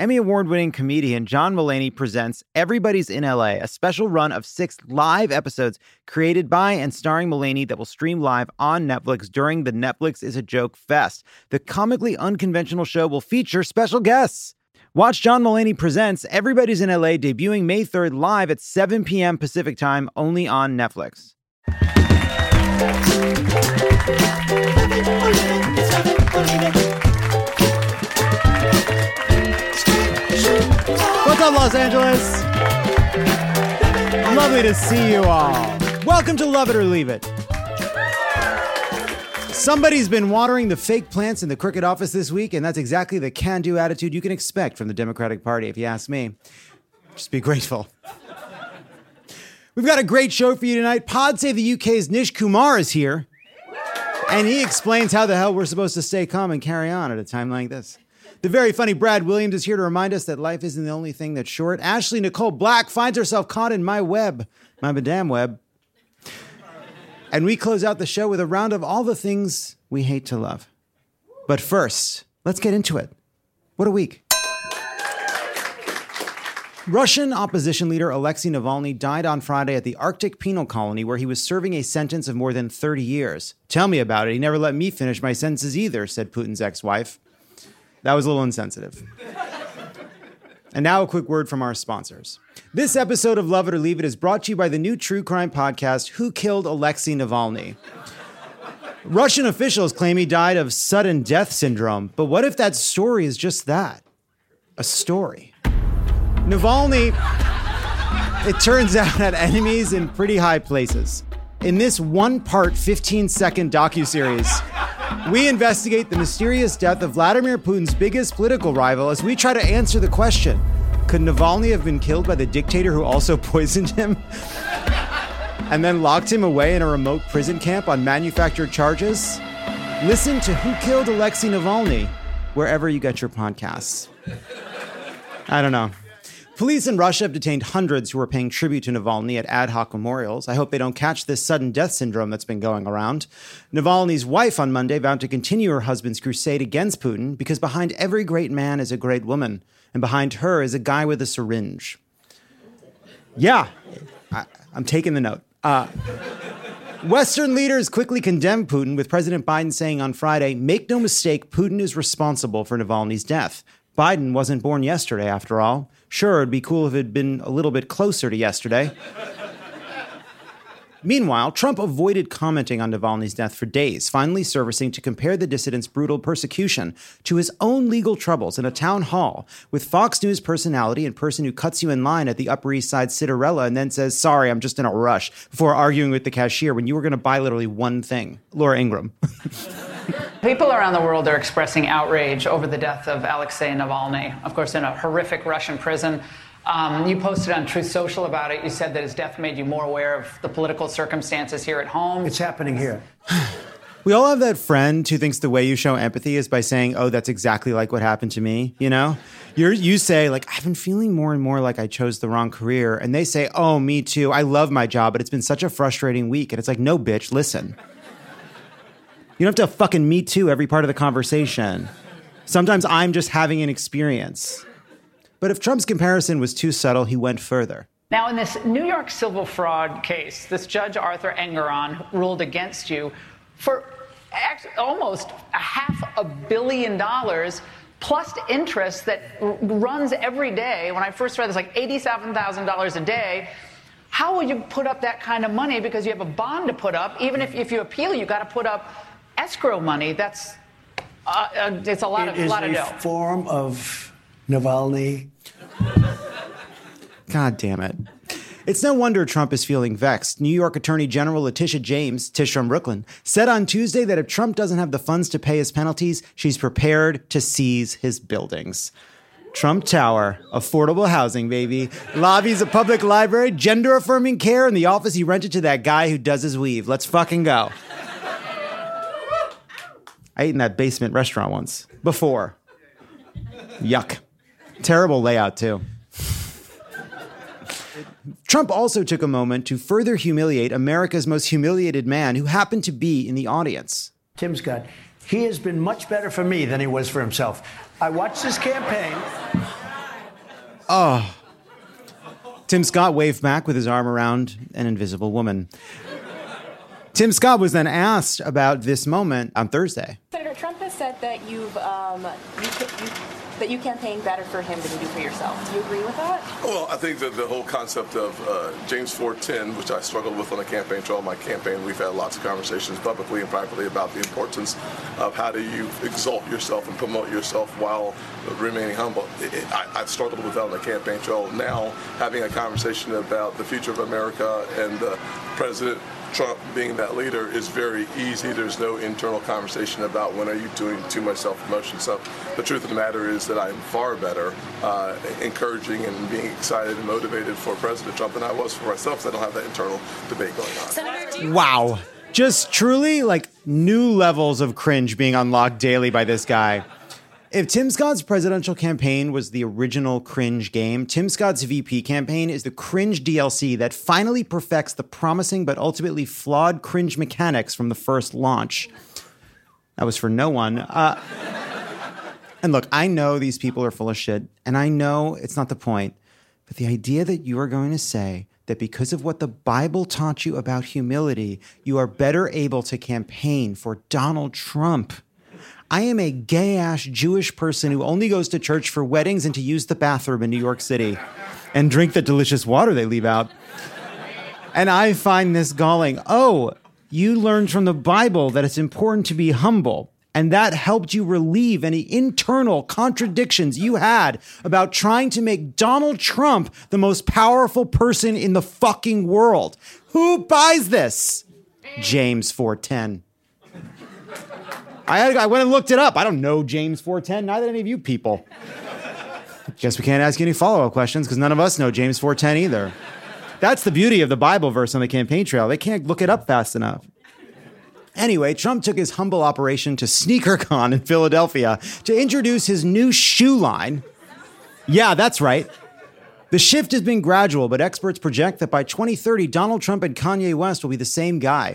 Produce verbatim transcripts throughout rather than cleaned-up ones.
Emmy Award-winning comedian John Mulaney presents Everybody's in L A, a special run of six live episodes created by and starring Mulaney that will stream live on Netflix during the Netflix is a Joke Fest. The comically unconventional show will feature special guests. Watch John Mulaney Presents Everybody's in L A debuting May third live at seven p.m. Pacific Time only on Netflix. What's up, Los Angeles? Lovely to see you all. Welcome to Love It or Leave It. Somebody's been watering the fake plants in the Crooked office this week, and that's exactly the can-do attitude you can expect from the Democratic Party, if you ask me. Just be grateful. We've got a great show for you tonight. Pod Save the U K's Nish Kumar is here, and he explains how the hell we're supposed to stay calm and carry on at a time like this. The very funny Brad Williams is here to remind us that life isn't the only thing that's short. Ashley Nicole Black finds herself caught in my web, my madame web. And we close out the show with a round of all the things we hate to love. But first, let's get into it. What a week. Russian opposition leader Alexei Navalny died on Friday at the Arctic Penal Colony, where he was serving a sentence of more than thirty years. Tell me about it. He never let me finish my sentences either, said Putin's ex-wife. That was a little insensitive. And now a quick word from our sponsors. This episode of Love It or Leave It is brought to you by the new true crime podcast, Who Killed Alexei Navalny? Russian officials claim he died of sudden death syndrome, but what if that story is just that? A story. Navalny, it turns out, had enemies in pretty high places. In this one-part, fifteen-second docuseries, we investigate the mysterious death of Vladimir Putin's biggest political rival as we try to answer the question, could Navalny have been killed by the dictator who also poisoned him and then locked him away in a remote prison camp on manufactured charges? Listen to Who Killed Alexei Navalny wherever you get your podcasts. I don't know. Police in Russia have detained hundreds who are paying tribute to Navalny at ad hoc memorials. I hope they don't catch this sudden death syndrome that's been going around. Navalny's wife on Monday vowed to continue her husband's crusade against Putin because behind every great man is a great woman, and behind her is a guy with a syringe. Yeah, I, I'm taking the note. Uh, Western leaders quickly condemned Putin, with President Biden saying on Friday, make no mistake, Putin is responsible for Navalny's death. Biden wasn't born yesterday, after all. Sure, it'd be cool if it had been a little bit closer to yesterday. Meanwhile, Trump avoided commenting on Navalny's death for days, finally surfacing to compare the dissident's brutal persecution to his own legal troubles in a town hall with Fox News personality and person who cuts you in line at the Upper East Side Citarella and then says, sorry, I'm just in a rush, before arguing with the cashier when you were going to buy literally one thing. Laura Ingraham. People around the world are expressing outrage over the death of Alexei Navalny, of course, in a horrific Russian prison. Um, you posted on Truth Social about it. You said that his death made you more aware of the political circumstances here at home. It's happening here. We all have that friend who thinks the way you show empathy is by saying, oh, that's exactly like what happened to me, you know? You're, you say, like, I've been feeling more and more like I chose the wrong career. And they say, oh, me too. I love my job, but it's been such a frustrating week. And it's like, no, bitch, listen. You don't have to fucking me too every part of the conversation. Sometimes I'm just having an experience. But if Trump's comparison was too subtle, he went further. Now, in this New York civil fraud case, this Judge Arthur Engeron ruled against you for almost a half a billion dollars plus interest that r- runs every day. When I first read this, like eighty-seven thousand dollars a day. How will you put up that kind of money? Because you have a bond to put up. Even if, if you appeal, you got to put up escrow money. That's uh, uh, it's a lot it of a lot of dough. It is a form of Navalny. God damn it. It's no wonder Trump is feeling vexed. New York Attorney General Letitia James, Tish from Brooklyn, said on Tuesday that if Trump doesn't have the funds to pay his penalties, she's prepared to seize his buildings. Trump Tower, affordable housing, baby. Lobbies a public library, gender-affirming care, and the office he rented to that guy who does his weave. Let's fucking go. I ate in that basement restaurant once. Before. Yuck. Terrible layout, too. Trump also took a moment to further humiliate America's most humiliated man who happened to be in the audience. Tim Scott, he has been much better for me than he was for himself. I watched his campaign. Oh. Tim Scott waved back with his arm around an invisible woman. Tim Scott was then asked about this moment on Thursday. Senator Trump has said that you've um, you, you, that you campaign better for him than you do for yourself. Do you agree with that? Well, I think that the whole concept of uh, James four ten, which I struggled with on the campaign trail, my campaign, we've had lots of conversations publicly and privately about the importance of how do you exalt yourself and promote yourself while remaining humble. It, it, I, I've struggled with that on the campaign trail. Now, having a conversation about the future of America and the president Trump being that leader is very easy. There's no internal conversation about when are you doing too much self-promotion. So the truth of the matter is that I'm far better uh, encouraging and being excited and motivated for President Trump than I was for myself, because I don't have that internal debate going on. Senator, Wow. Just truly like new levels of cringe being unlocked daily by this guy. If Tim Scott's presidential campaign was the original cringe game, Tim Scott's V P campaign is the cringe D L C that finally perfects the promising but ultimately flawed cringe mechanics from the first launch. That was for no one. Uh, and look, I know these people are full of shit, and I know it's not the point, but the idea that you are going to say that because of what the Bible taught you about humility, you are better able to campaign for Donald Trump. I am a gay-ass Jewish person who only goes to church for weddings and to use the bathroom in New York City and drink the delicious water they leave out. And I find this galling. Oh, you learned from the Bible that it's important to be humble, and that helped you relieve any internal contradictions you had about trying to make Donald Trump the most powerful person in the fucking world. Who buys this? James four ten. I, had, I went and looked it up. I don't know James four ten, neither do any of you people. Guess we can't ask you any follow-up questions because none of us know James four ten either. That's the beauty of the Bible verse on the campaign trail. They can't look it up fast enough. Anyway, Trump took his humble operation to SneakerCon in Philadelphia to introduce his new shoe line. Yeah, that's right. The shift has been gradual, but experts project that by twenty thirty, Donald Trump and Kanye West will be the same guy.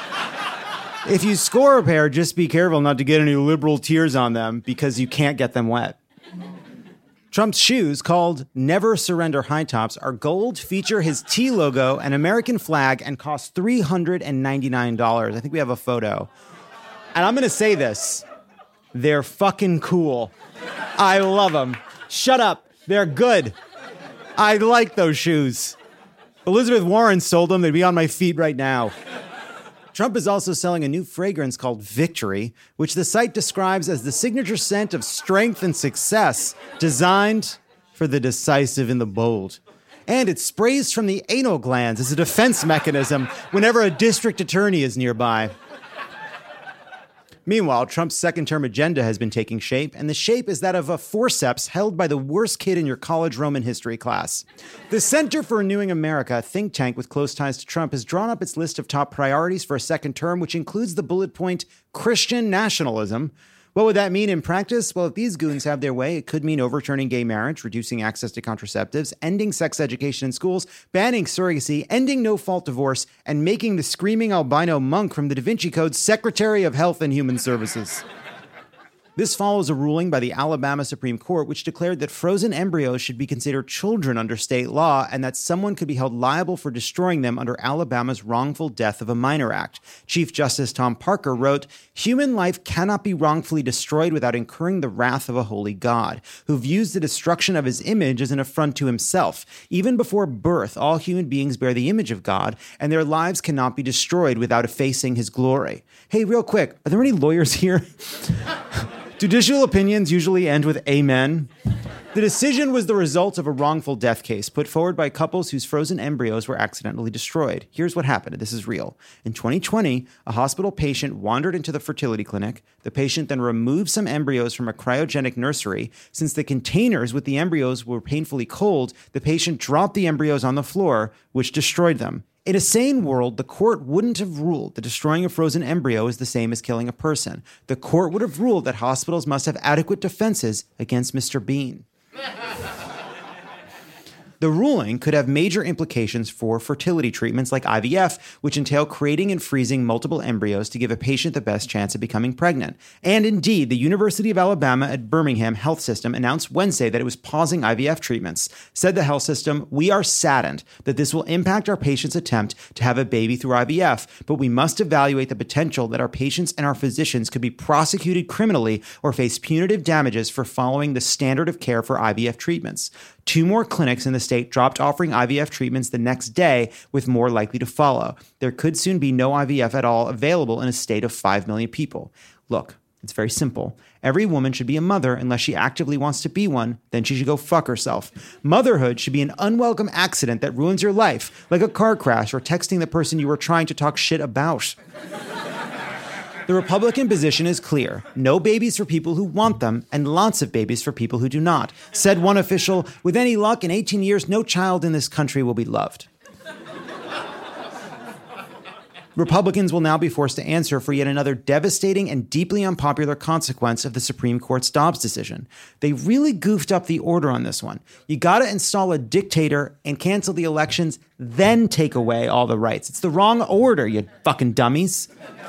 If you score a pair, just be careful not to get any liberal tears on them because you can't get them wet. Trump's shoes, called Never Surrender High Tops, are gold, feature his T logo, an American flag, and cost three hundred ninety-nine dollars. I think we have a photo. And I'm going to say this. They're fucking cool. I love them. Shut up. They're good. I like those shoes. Elizabeth Warren sold them. They'd be on my feet right now. Trump is also selling a new fragrance called Victory, which the site describes as the signature scent of strength and success, designed for the decisive and the bold. And it sprays from the anal glands as a defense mechanism whenever a district attorney is nearby. Meanwhile, Trump's second-term agenda has been taking shape, and the shape is that of a forceps held by the worst kid in your college Roman history class. The Center for Renewing America, a think tank with close ties to Trump, has drawn up its list of top priorities for a second term, which includes the bullet point, Christian nationalism. What would that mean in practice? Well, if these goons have their way, it could mean overturning gay marriage, reducing access to contraceptives, ending sex education in schools, banning surrogacy, ending no-fault divorce, and making the screaming albino monk from the Da Vinci Code Secretary of Health and Human Services. This follows a ruling by the Alabama Supreme Court, which declared that frozen embryos should be considered children under state law and that someone could be held liable for destroying them under Alabama's Wrongful Death of a Minor Act. Chief Justice Tom Parker wrote, "Human life cannot be wrongfully destroyed without incurring the wrath of a holy God, who views the destruction of his image as an affront to himself. Even before birth, all human beings bear the image of God, and their lives cannot be destroyed without effacing his glory." Hey, real quick, are there any lawyers here? Judicial opinions usually end with amen. The decision was the result of a wrongful death case put forward by couples whose frozen embryos were accidentally destroyed. Here's what happened. This is real. In twenty twenty, a hospital patient wandered into the fertility clinic. The patient then removed some embryos from a cryogenic nursery. Since the containers with the embryos were painfully cold, the patient dropped the embryos on the floor, which destroyed them. In a sane world, the court wouldn't have ruled that destroying a frozen embryo is the same as killing a person. The court would have ruled that hospitals must have adequate defenses against Mister Bean. The ruling could have major implications for fertility treatments like I V F, which entail creating and freezing multiple embryos to give a patient the best chance of becoming pregnant. And indeed, the University of Alabama at Birmingham Health System announced Wednesday that it was pausing I V F treatments. Said the health system, "We are saddened that this will impact our patients' attempt to have a baby through I V F, but we must evaluate the potential that our patients and our physicians could be prosecuted criminally or face punitive damages for following the standard of care for I V F treatments." Two more clinics in the state dropped offering I V F treatments the next day, with more likely to follow. There could soon be no I V F at all available in a state of five million people. Look, it's very simple. Every woman should be a mother unless she actively wants to be one. Then she should go fuck herself. Motherhood should be an unwelcome accident that ruins your life, like a car crash or texting the person you were trying to talk shit about. The Republican position is clear. No babies for people who want them, and lots of babies for people who do not. Said one official, "With any luck, in eighteen years, no child in this country will be loved." Republicans will now be forced to answer for yet another devastating and deeply unpopular consequence of the Supreme Court's Dobbs decision. They really goofed up the order on this one. You gotta install a dictator and cancel the elections, then take away all the rights. It's the wrong order, you fucking dummies.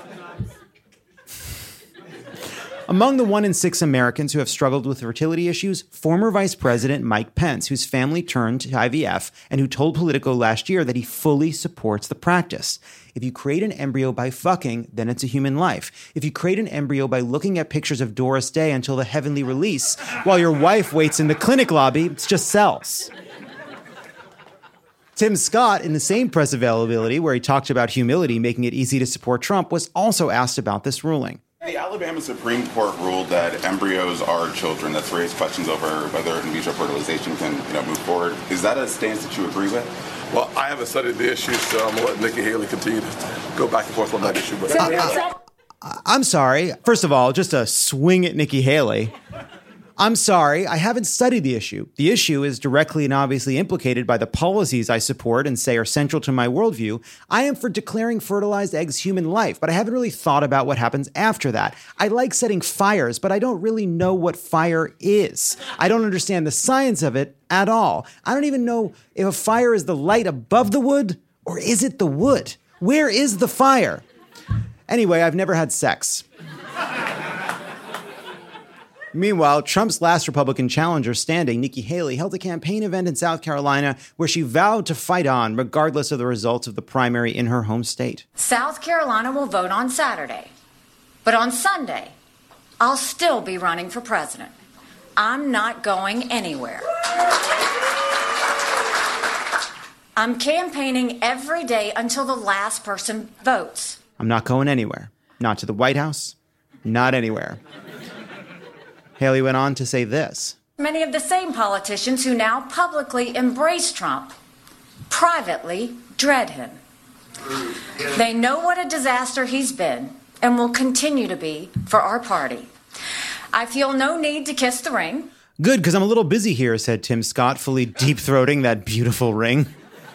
Among the one in six Americans who have struggled with fertility issues, former Vice President Mike Pence, whose family turned to I V F and who told Politico last year that he fully supports the practice. If you create an embryo by fucking, then it's a human life. If you create an embryo by looking at pictures of Doris Day until the heavenly release, while your wife waits in the clinic lobby, it's just cells. Tim Scott, in the same press availability where he talked about humility making it easy to support Trump, was also asked about this ruling. The Alabama Supreme Court ruled that embryos are children. That's raised questions over whether in vitro fertilization can you know, move forward. Is that a stance that you agree with? Well, I haven't studied the issue, so I'm going to let Nikki Haley continue to go back and forth on that issue. But uh, uh, I'm sorry. First of all, just a swing at Nikki Haley. I'm sorry, I haven't studied the issue. The issue is directly and obviously implicated by the policies I support and say are central to my worldview. I am for declaring fertilized eggs human life, but I haven't really thought about what happens after that. I like setting fires, but I don't really know what fire is. I don't understand the science of it at all. I don't even know if a fire is the light above the wood, or is it the wood? Where is the fire? Anyway, I've never had sex. Meanwhile, Trump's last Republican challenger standing, Nikki Haley, held a campaign event in South Carolina where she vowed to fight on regardless of the results of the primary in her home state. South Carolina will vote on Saturday, but on Sunday, I'll still be running for president. I'm not going anywhere. I'm campaigning every day until the last person votes. I'm not going anywhere. Not to the White House. Not anywhere. Haley went on to say this. Many of the same politicians who now publicly embrace Trump privately dread him. They know what a disaster he's been and will continue to be for our party. I feel no need to kiss the ring. Good, because I'm a little busy here, said Tim Scott, fully deep-throating that beautiful ring.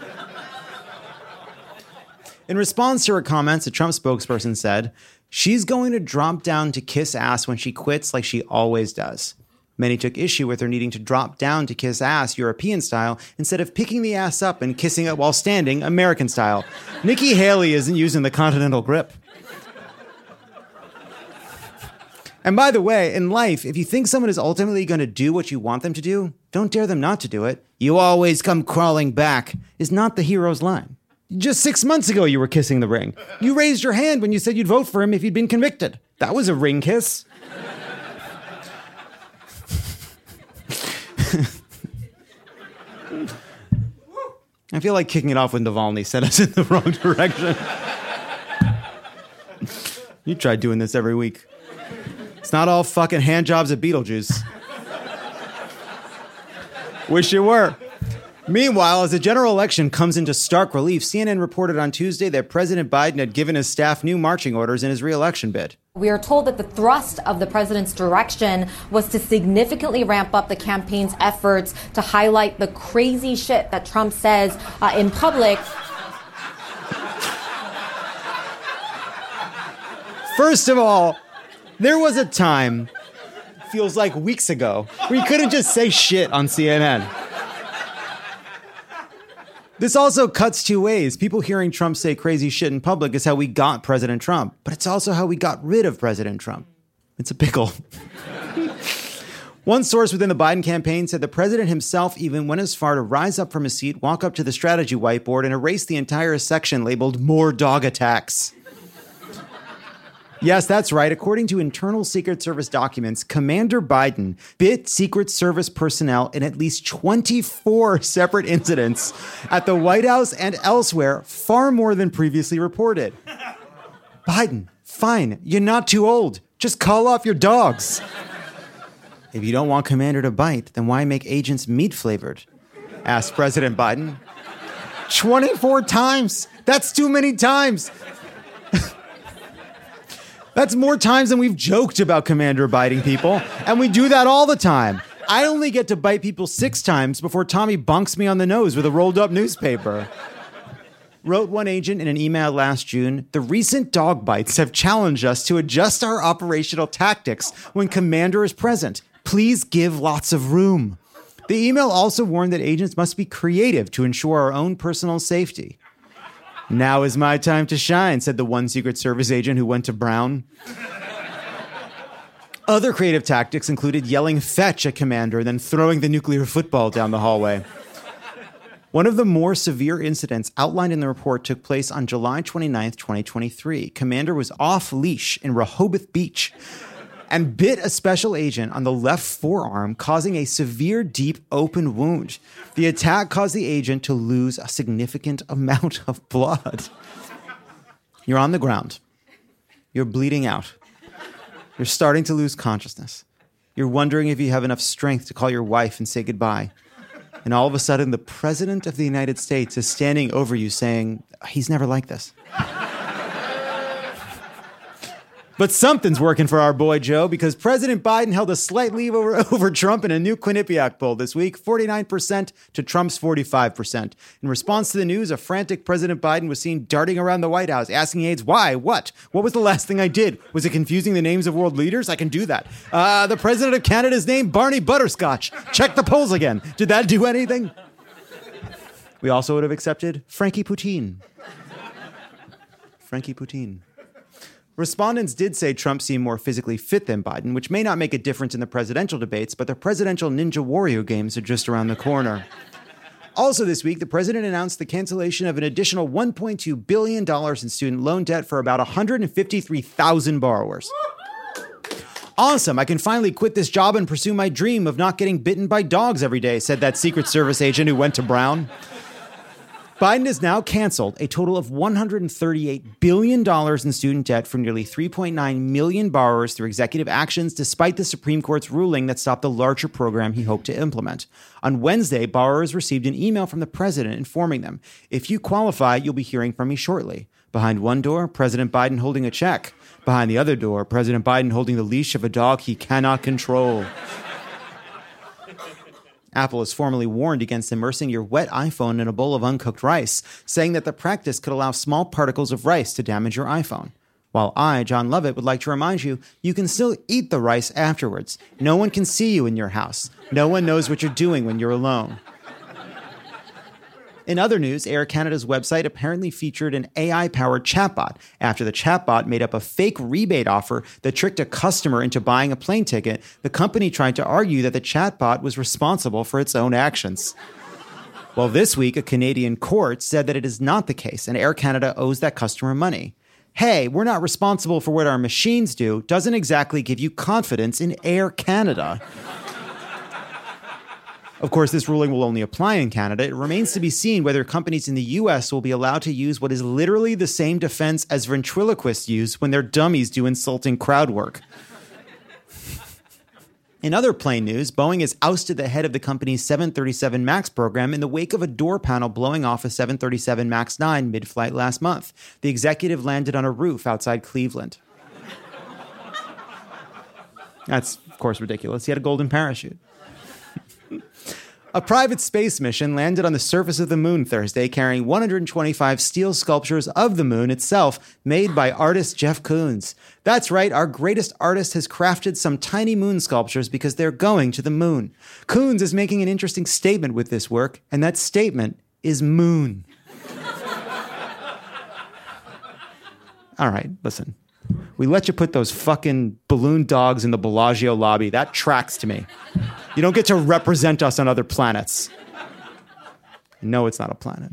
In response to her comments, a Trump spokesperson said, "She's going to drop down to kiss ass when she quits like she always does." Many took issue with her needing to drop down to kiss ass European style instead of picking the ass up and kissing it while standing American style. Nikki Haley isn't using the continental grip. And by the way, in life, if you think someone is ultimately going to do what you want them to do, don't dare them not to do it. "You always come crawling back" is not the hero's line. Just six months ago, you were kissing the ring. You raised your hand when you said you'd vote for him if he'd been convicted. That was a ring kiss. I feel like kicking it off with Navalny sent us in the wrong direction. You try doing this every week. It's not all fucking hand jobs at Beetlejuice. Wish you were. Meanwhile, as the general election comes into stark relief, C N N reported on Tuesday that President Biden had given his staff new marching orders in his re-election bid. We are told that the thrust of the president's direction was to significantly ramp up the campaign's efforts to highlight the crazy shit that Trump says uh, in public. First of all, there was a time, feels like weeks ago, where you couldn't just say shit on C N N. This also cuts two ways. People hearing Trump say crazy shit in public is how we got President Trump, but it's also how we got rid of President Trump. It's a pickle. One source within the Biden campaign said the president himself even went as far to rise up from his seat, walk up to the strategy whiteboard, and erase the entire section labeled "More Dog Attacks." Yes, that's right. According to internal Secret Service documents, Commander Biden bit Secret Service personnel in at least twenty-four separate incidents at the White House and elsewhere, far more than previously reported. Biden, fine, you're not too old. Just call off your dogs. If you don't want Commander to bite, then why make agents meat-flavored? Asked President Biden. twenty-four times. That's too many times. That's more times than we've joked about Commander biting people, and we do that all the time. I only get to bite people six times before Tommy bunks me on the nose with a rolled-up newspaper. Wrote one agent in an email last June, the recent dog bites have challenged us to adjust our operational tactics when Commander is present. Please give lots of room. The email also warned that agents must be creative to ensure our own personal safety. Now is my time to shine, said the one Secret Service agent who went to Brown. Other creative tactics included yelling "fetch" at Commander, then throwing the nuclear football down the hallway. One of the more severe incidents outlined in the report took place on July twenty-ninth, twenty twenty-three. Commander was off leash in Rehoboth Beach and bit a special agent on the left forearm, causing a severe, deep, open wound. The attack caused the agent to lose a significant amount of blood. You're on the ground. You're bleeding out. You're starting to lose consciousness. You're wondering if you have enough strength to call your wife and say goodbye. And all of a sudden, the President of the United States is standing over you saying, he's never like this. But something's working for our boy Joe, because President Biden held a slight lead over, over Trump in a new Quinnipiac poll this week, forty-nine percent to Trump's forty-five percent. In response to the news, a frantic President Biden was seen darting around the White House, asking aides, why, what? What was the last thing I did? Was it confusing the names of world leaders? I can do that. Uh, the President of Canada's name, Barney Butterscotch. Check the polls again. Did that do anything? We also would have accepted Frankie Poutine. Frankie Poutine. Respondents did say Trump seemed more physically fit than Biden, which may not make a difference in the presidential debates, but the presidential Ninja Warrior games are just around the corner. Also this week, the president announced the cancellation of an additional one point two billion dollars in student loan debt for about one hundred fifty-three thousand borrowers. Awesome, I can finally quit this job and pursue my dream of not getting bitten by dogs every day, said that Secret Service agent who went to Brown. Biden has now canceled a total of one hundred thirty-eight billion dollars in student debt from nearly three point nine million borrowers through executive actions, despite the Supreme Court's ruling that stopped the larger program he hoped to implement. On Wednesday, borrowers received an email from the president informing them, if you qualify, you'll be hearing from me shortly. Behind one door, President Biden holding a check. Behind the other door, President Biden holding the leash of a dog he cannot control. Apple has formally warned against immersing your wet iPhone in a bowl of uncooked rice, saying that the practice could allow small particles of rice to damage your iPhone. While I, John Lovett, would like to remind you, you can still eat the rice afterwards. No one can see you in your house. No one knows what you're doing when you're alone. In other news, Air Canada's website apparently featured an A I-powered chatbot after the chatbot made up a fake rebate offer that tricked a customer into buying a plane ticket. The company tried to argue that the chatbot was responsible for its own actions. Well, this week, a Canadian court said that it is not the case, and Air Canada owes that customer money. Hey, we're not responsible for what our machines do doesn't exactly give you confidence in Air Canada. Of course, this ruling will only apply in Canada. It remains to be seen whether companies in the U S will be allowed to use what is literally the same defense as ventriloquists use when their dummies do insulting crowd work. In other plane news, Boeing has ousted the head of the company's seven thirty-seven MAX program in the wake of a door panel blowing off a seven thirty-seven MAX nine mid-flight last month. The executive landed on a roof outside Cleveland. That's, of course, ridiculous. He had a golden parachute. A private space mission landed on the surface of the moon Thursday, carrying one hundred twenty-five steel sculptures of the moon itself, made by artist Jeff Koons. That's right, our greatest artist has crafted some tiny moon sculptures because they're going to the moon. Koons is making an interesting statement with this work, and that statement is moon. All right, listen. We let you put those fucking balloon dogs in the Bellagio lobby. That tracks to me. You don't get to represent us on other planets. No, it's not a planet.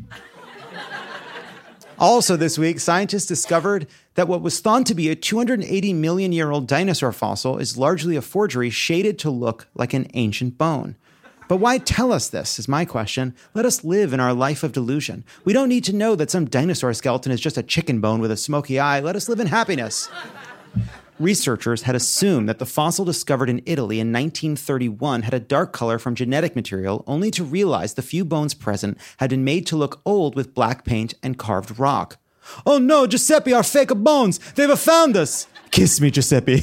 Also this week, scientists discovered that what was thought to be a two hundred eighty million year old dinosaur fossil is largely a forgery shaded to look like an ancient bone. But why tell us this, is my question. Let us live in our life of delusion. We don't need to know that some dinosaur skeleton is just a chicken bone with a smoky eye. Let us live in happiness. Researchers had assumed that the fossil discovered in Italy in nineteen thirty-one had a dark color from genetic material, only to realize the few bones present had been made to look old with black paint and carved rock. Oh no, Giuseppe, our fake bones! They've found us! Kiss me, Giuseppe.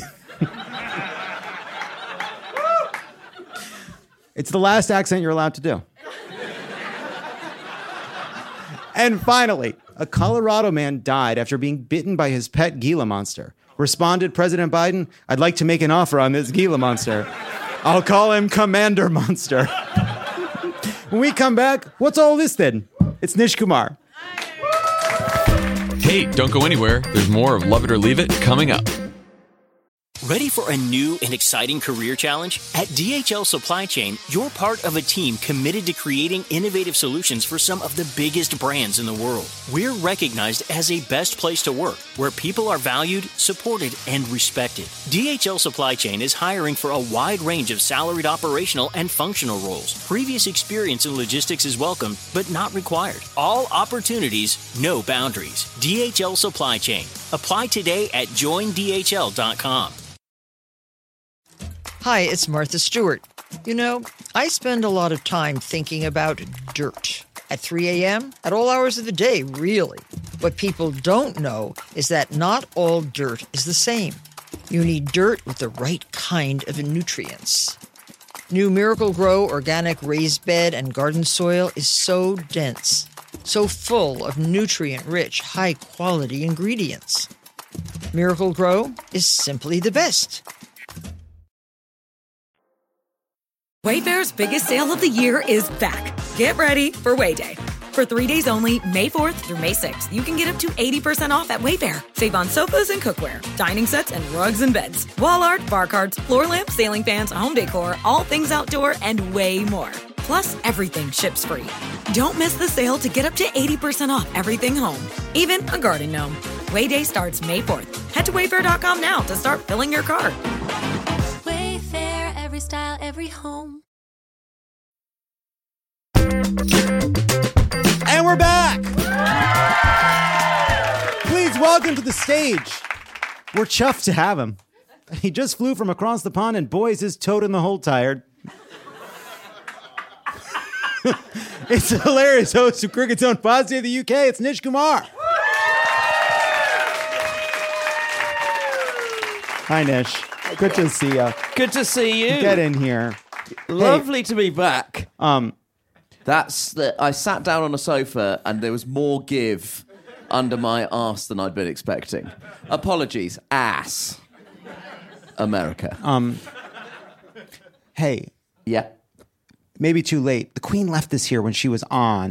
It's the last accent you're allowed to do. And finally, a Colorado man died after being bitten by his pet Gila monster. Responded President Biden, I'd like to make an offer on this Gila monster. I'll call him Commander Monster. When we come back, what's all this then? It's Nish Kumar. Hey, don't go anywhere. There's more of Love It or Leave It coming up. Ready for a new and exciting career challenge? At D H L Supply Chain, you're part of a team committed to creating innovative solutions for some of the biggest brands in the world. We're recognized as a best place to work, where people are valued, supported, and respected. D H L Supply Chain is hiring for a wide range of salaried operational and functional roles. Previous experience in logistics is welcome, but not required. All opportunities, no boundaries. D H L Supply Chain. Apply today at join D H L dot com. Hi, it's Martha Stewart. You know, I spend a lot of time thinking about dirt. At three a.m., at all hours of the day, really. What people don't know is that not all dirt is the same. You need dirt with the right kind of nutrients. New Miracle Grow organic raised bed and garden soil is so dense, so full of nutrient-rich, high-quality ingredients. Miracle Grow is simply the best. Wayfair's biggest sale of the year is back. Get ready for Way Day. For three days only, May fourth through May sixth, you can get up to eighty percent off at Wayfair. Save on sofas and cookware, dining sets and rugs and beds, wall art, bar cards, floor lamps, ceiling fans, home decor, all things outdoor, and way more. Plus, everything ships free. Don't miss the sale to get up to eighty percent off everything home, even a garden gnome. Way Day starts May fourth. Head to wayfair dot com now to start filling your cart. Wayfair, every style, every home. And we're back! Please welcome to the stage. We're chuffed to have him. He just flew from across the pond, and boy, is his toad in the hole tired. It's a hilarious host of Cricket's Own Posse of the U K. It's Nish Kumar. Hi, Nish. Good to see you. Good to see you. Get in here. Lovely hey, to be back. Um, That's the. I sat down on a sofa and there was more give under my arse than I'd been expecting. Apologies, ass. America. Um. Hey. Yeah. Maybe too late. The Queen left this here when she was on.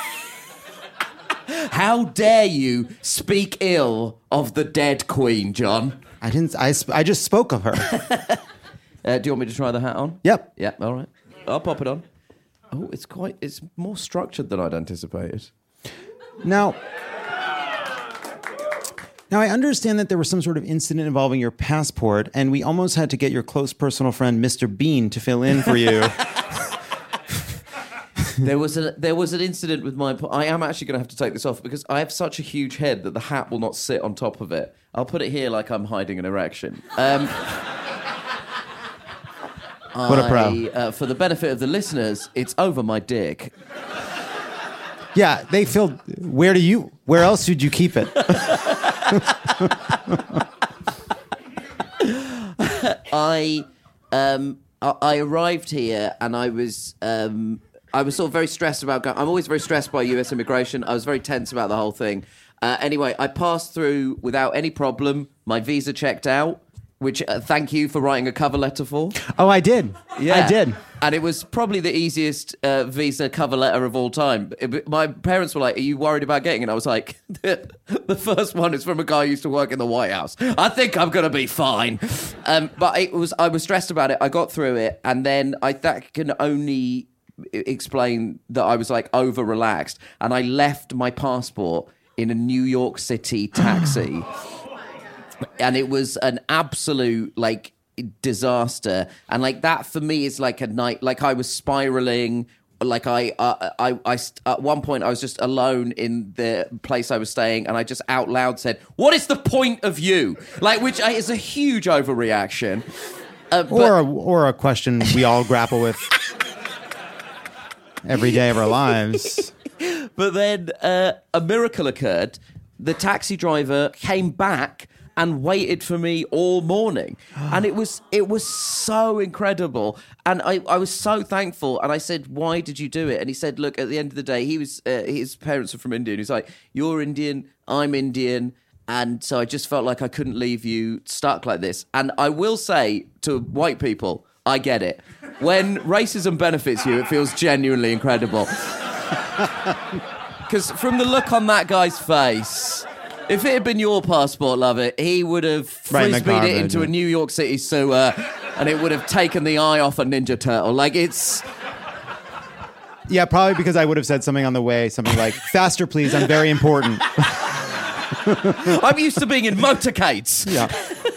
How dare you speak ill of the dead Queen, John? I didn't. I. I just spoke of her. uh, do you want me to try the hat on? Yep. Yeah. All right. I'll pop it on. Oh, it's quite, it's more structured than I'd anticipated. Now, now I understand that there was some sort of incident involving your passport, and we almost had to get your close personal friend, Mister Bean, to fill in for you. There was a there was an incident with my... I am actually going to have to take this off because I have such a huge head that the hat will not sit on top of it. I'll put it here like I'm hiding an erection. Um... What a pro. I, uh, for the benefit of the listeners, it's over my dick. Yeah, they filled... Where do you... Where else would you keep it? I um I, I arrived here and I was um I was sort of very stressed about going... I'm always very stressed by U S immigration. I was very tense about the whole thing. Uh, anyway, I passed through without any problem. My visa checked out. which uh, thank you for writing a cover letter for. Oh, I did. Yeah. I did. And it was probably the easiest uh, visa cover letter of all time. It, my parents were like, are you worried about getting it? And I was like, the first one is from a guy who used to work in the White House. I think I'm going to be fine. Um, but it was, I was stressed about it. I got through it. And then I that can only explain that I was like over relaxed. And I left my passport in a New York City taxi. And it was an absolute, like, disaster. And, like, that for me is like a night, like I was spiraling. Like, I, uh, I, I, at one point, I was just alone in the place I was staying, and I just out loud said, what is the point of you? Like, which is a huge overreaction. Uh, but- or, a, or a question we all grapple with every day of our lives. But then uh, a miracle occurred. The taxi driver came back and waited for me all morning. And it was it was so incredible. And I, I was so thankful. And I said, why did you do it? And he said, look, at the end of the day, he was uh, his parents are from India. And he's like, you're Indian, I'm Indian. And so I just felt like I couldn't leave you stuck like this. And I will say to white people, I get it. When racism benefits you, it feels genuinely incredible. Because from the look on that guy's face... If it had been your passport, love it, he would have frisbeed it into a New York City sewer and it would have taken the eye off a Ninja Turtle. Like, it's... Yeah, probably because I would have said something on the way, something like, faster, please, I'm very important. I'm used to being in motorcades. Yeah.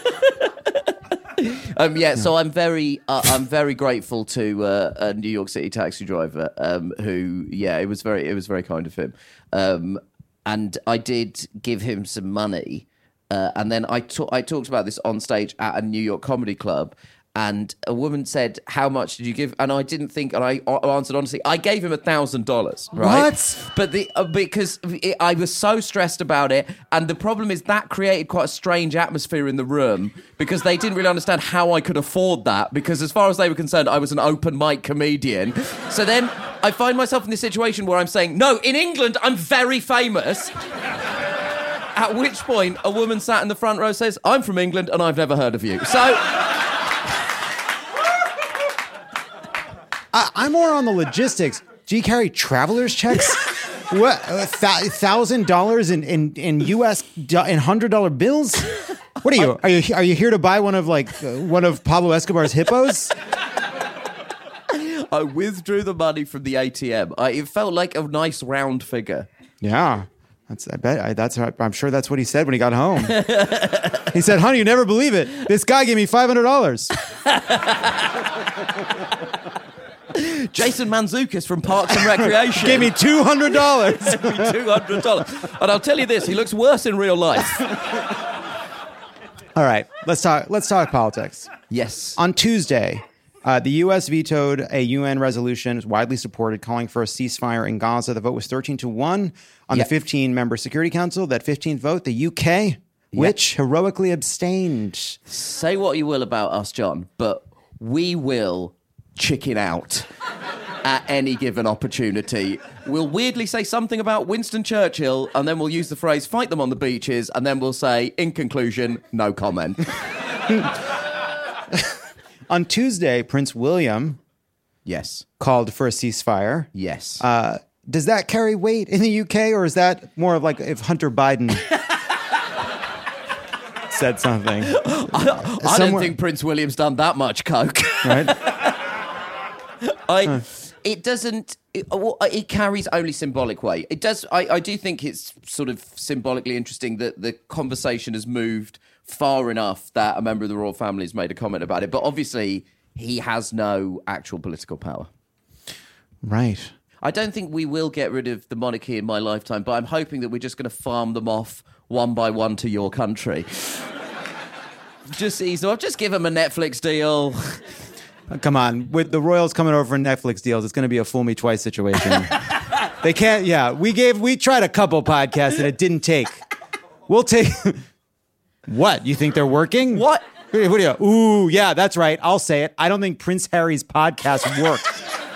Um, yeah, so I'm very, uh, I'm very grateful to uh, a New York City taxi driver um, who, yeah, it was very, it was very kind of him. Um, And I did give him some money. Uh, and then I, ta- I talked about this on stage at a New York comedy club. And a woman said, how much did you give? And I didn't think, and I answered honestly, I gave him a thousand dollars, right? What? But the, uh, because it, I was so stressed about it. And the problem is that created quite a strange atmosphere in the room because they didn't really understand how I could afford that. Because as far as they were concerned, I was an open mic comedian. So then I find myself in this situation where I'm saying, no, in England, I'm very famous. At which point, a woman sat in the front row says, I'm from England and I've never heard of you. So... I, I'm more on the logistics. Do you carry traveler's checks? What, a th- thousand dollars in in in U S do- in hundred dollar bills? What are you? Are you are you here to buy one of like uh, one of Pablo Escobar's hippos? I withdrew the money from the A T M. I, it felt like a nice round figure. Yeah, that's. I bet I, that's. I'm sure that's what he said when he got home. He said, "Honey, you never believe it. This guy gave me five hundred dollars." Jason Mantzoukas from Parks and Recreation gave me two hundred dollars. Gave me two hundred dollars. And I'll tell you this, he looks worse in real life. All right, let's talk let's talk politics. Yes. On Tuesday, uh, the U S vetoed a U N resolution, widely supported, calling for a ceasefire in Gaza. The vote was thirteen to one on yep. the fifteen-member Security Council. That fifteenth vote, the U K, yep. which heroically abstained. Say what you will about us, John, but we will chicken out at any given opportunity. We'll weirdly say something about Winston Churchill, and then we'll use the phrase, fight them on the beaches, and then we'll say, in conclusion, no comment. On Tuesday, Prince William yes, called for a ceasefire. Yes. Uh, does that carry weight in the U K, or is that more of like if Hunter Biden said something? I, I don't think Prince William's done that much coke. Right? I, huh. It doesn't. It, it carries only symbolic weight. It does. I, I do think it's sort of symbolically interesting that the conversation has moved far enough that a member of the royal family has made a comment about it. But obviously, he has no actual political power. Right. I don't think we will get rid of the monarchy in my lifetime, but I'm hoping that we're just going to farm them off one by one to your country. Just ease off. Just give them a Netflix deal. Come on, with the Royals coming over for Netflix deals, it's going to be a fool me twice situation. They can't. Yeah, we gave we tried a couple podcasts and it didn't take. We'll take. What? You think they're working? What? What do you? Ooh, yeah, that's right. I'll say it. I don't think Prince Harry's podcast worked.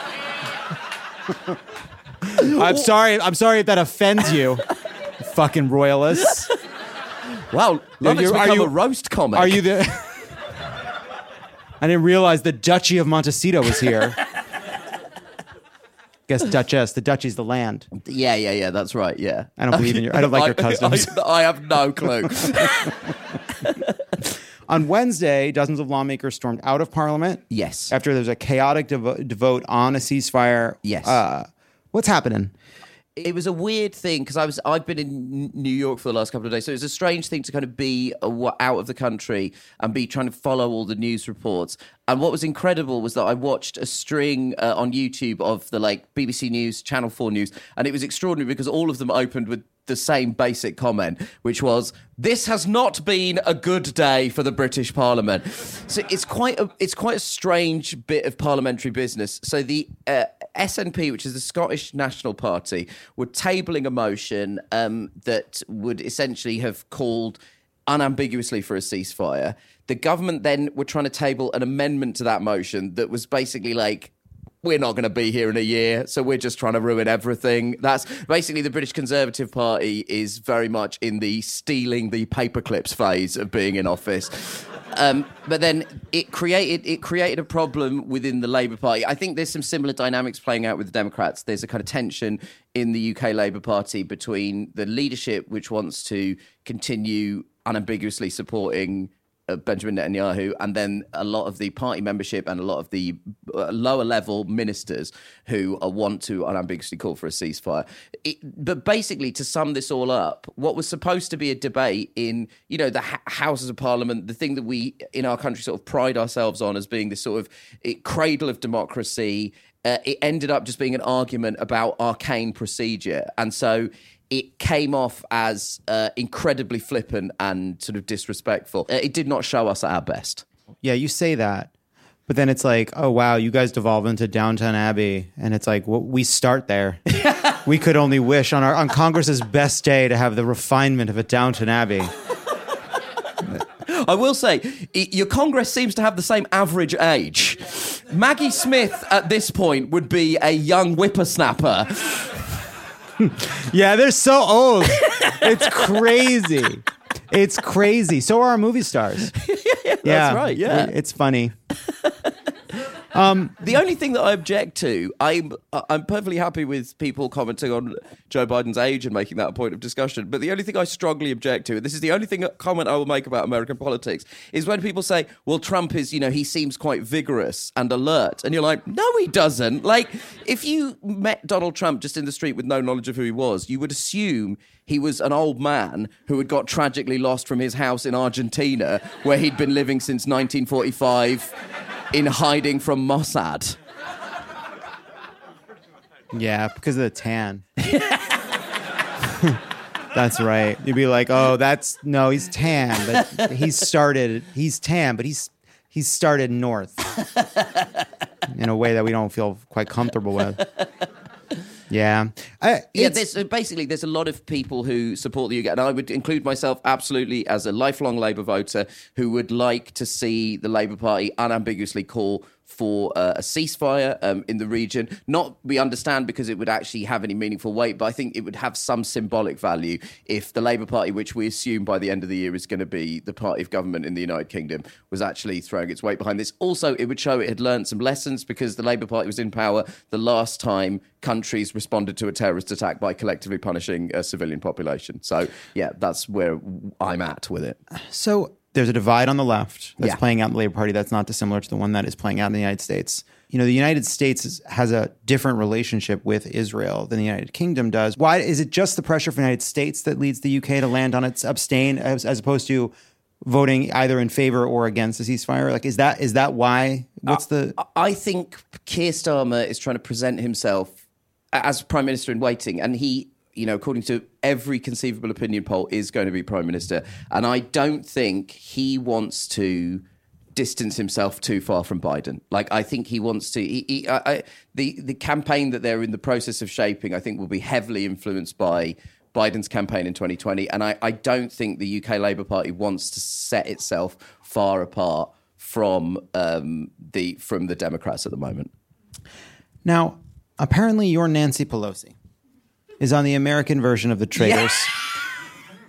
I'm sorry. I'm sorry if that offends you, fucking royalists. Wow, love it's become you, a roast comic. Are you the? I didn't realize the Duchy of Montecito was here. Guess Duchess. The Duchy's the land. Yeah, yeah, yeah. That's right. Yeah. I don't believe in your. I don't like your customs. I, I have no clue. On Wednesday, dozens of lawmakers stormed out of Parliament. Yes. After there's a chaotic devo- vote on a ceasefire. Yes. Uh, what's happening? It was a weird thing because I was I've been in New York for the last couple of days, so it was a strange thing to kind of be out of the country and be trying to follow all the news reports. And what was incredible was that I watched a string uh, on YouTube of the like B B C News, Channel four News, and it was extraordinary because all of them opened with the same basic comment, which was, "This has not been a good day for the British Parliament." So it's quite a it's quite a strange bit of parliamentary business. So the uh, S N P, which is the Scottish National Party, were tabling a motion um, that would essentially have called unambiguously for a ceasefire. The government then were trying to table an amendment to that motion that was basically like, we're not going to be here in a year, so we're just trying to ruin everything. That's basically the British Conservative Party is very much in the stealing the paperclips phase of being in office. Um, but then it created it created a problem within the Labour Party. I think there's some similar dynamics playing out with the Democrats. There's a kind of tension in the U K Labour Party between the leadership, which wants to continue unambiguously supporting Uh, Benjamin Netanyahu, and then a lot of the party membership and a lot of the uh, lower level ministers who uh, want to unambiguously call for a ceasefire. It, but basically, to sum this all up, what was supposed to be a debate in, you know, the ha- Houses of Parliament, the thing that we in our country sort of pride ourselves on as being this sort of it, cradle of democracy, uh, it ended up just being an argument about arcane procedure. And so it came off as uh, incredibly flippant and sort of disrespectful. Uh, it did not show us at our best. Yeah, you say that, but then it's like, oh, wow, you guys devolve into Downton Abbey. And it's like, well, we start there. We could only wish on our on Congress's best day to have the refinement of a Downton Abbey. I will say, it, your Congress seems to have the same average age. Maggie Smith at this point would be a young whippersnapper. Yeah, they're so old. It's crazy. It's crazy. So are our movie stars. yeah, that's right, yeah. It, it's funny. Um, the only thing that I object to, I'm I'm perfectly happy with people commenting on Joe Biden's age and making that a point of discussion. But the only thing I strongly object to, and this is the only thing comment I will make about American politics, is when people say, well, Trump is, you know, he seems quite vigorous and alert. And you're like, no, he doesn't. Like, if you met Donald Trump just in the street with no knowledge of who he was, you would assume he was an old man who had got tragically lost from his house in Argentina, where he'd been living since nineteen forty-five in hiding from Mossad. Yeah, because of the tan. That's right. You'd be like, oh, that's, no, he's tan, but he's started, he's tan, but he's he's started north in a way that we don't feel quite comfortable with. Yeah. I, yeah, there's, basically, there's a lot of people who support the U K, and I would include myself absolutely as a lifelong Labour voter who would like to see the Labour Party unambiguously call for uh, a ceasefire um, in the region. Not, we understand, because it would actually have any meaningful weight, but I think it would have some symbolic value if the Labour Party, which we assume by the end of the year is going to be the party of government in the United Kingdom, was actually throwing its weight behind this. Also, it would show it had learned some lessons, because the Labour Party was in power the last time countries responded to a terrorist attack by collectively punishing a civilian population. So, yeah, that's where I'm at with it. So there's a divide on the left that's Yeah. playing out in the Labour Party that's not dissimilar to the one that is playing out in the United States. You know, the United States is, has a different relationship with Israel than the United Kingdom does. Why is it just the pressure from the United States that leads the U K to land on its abstain as, as opposed to voting either in favor or against a ceasefire? Like, is that is that why? What's the? I think Keir Starmer is trying to present himself as Prime Minister in waiting, and he, you know, according to every conceivable opinion poll, is going to be Prime Minister. And I don't think he wants to distance himself too far from Biden. Like, I think he wants to. He, he, I, I, the the campaign that they're in the process of shaping, I think, will be heavily influenced by Biden's campaign in twenty twenty. And I, I don't think the U K Labour Party wants to set itself far apart from um, the from the Democrats at the moment. Now, apparently, your Nancy Pelosi is on the American version of the Traitors.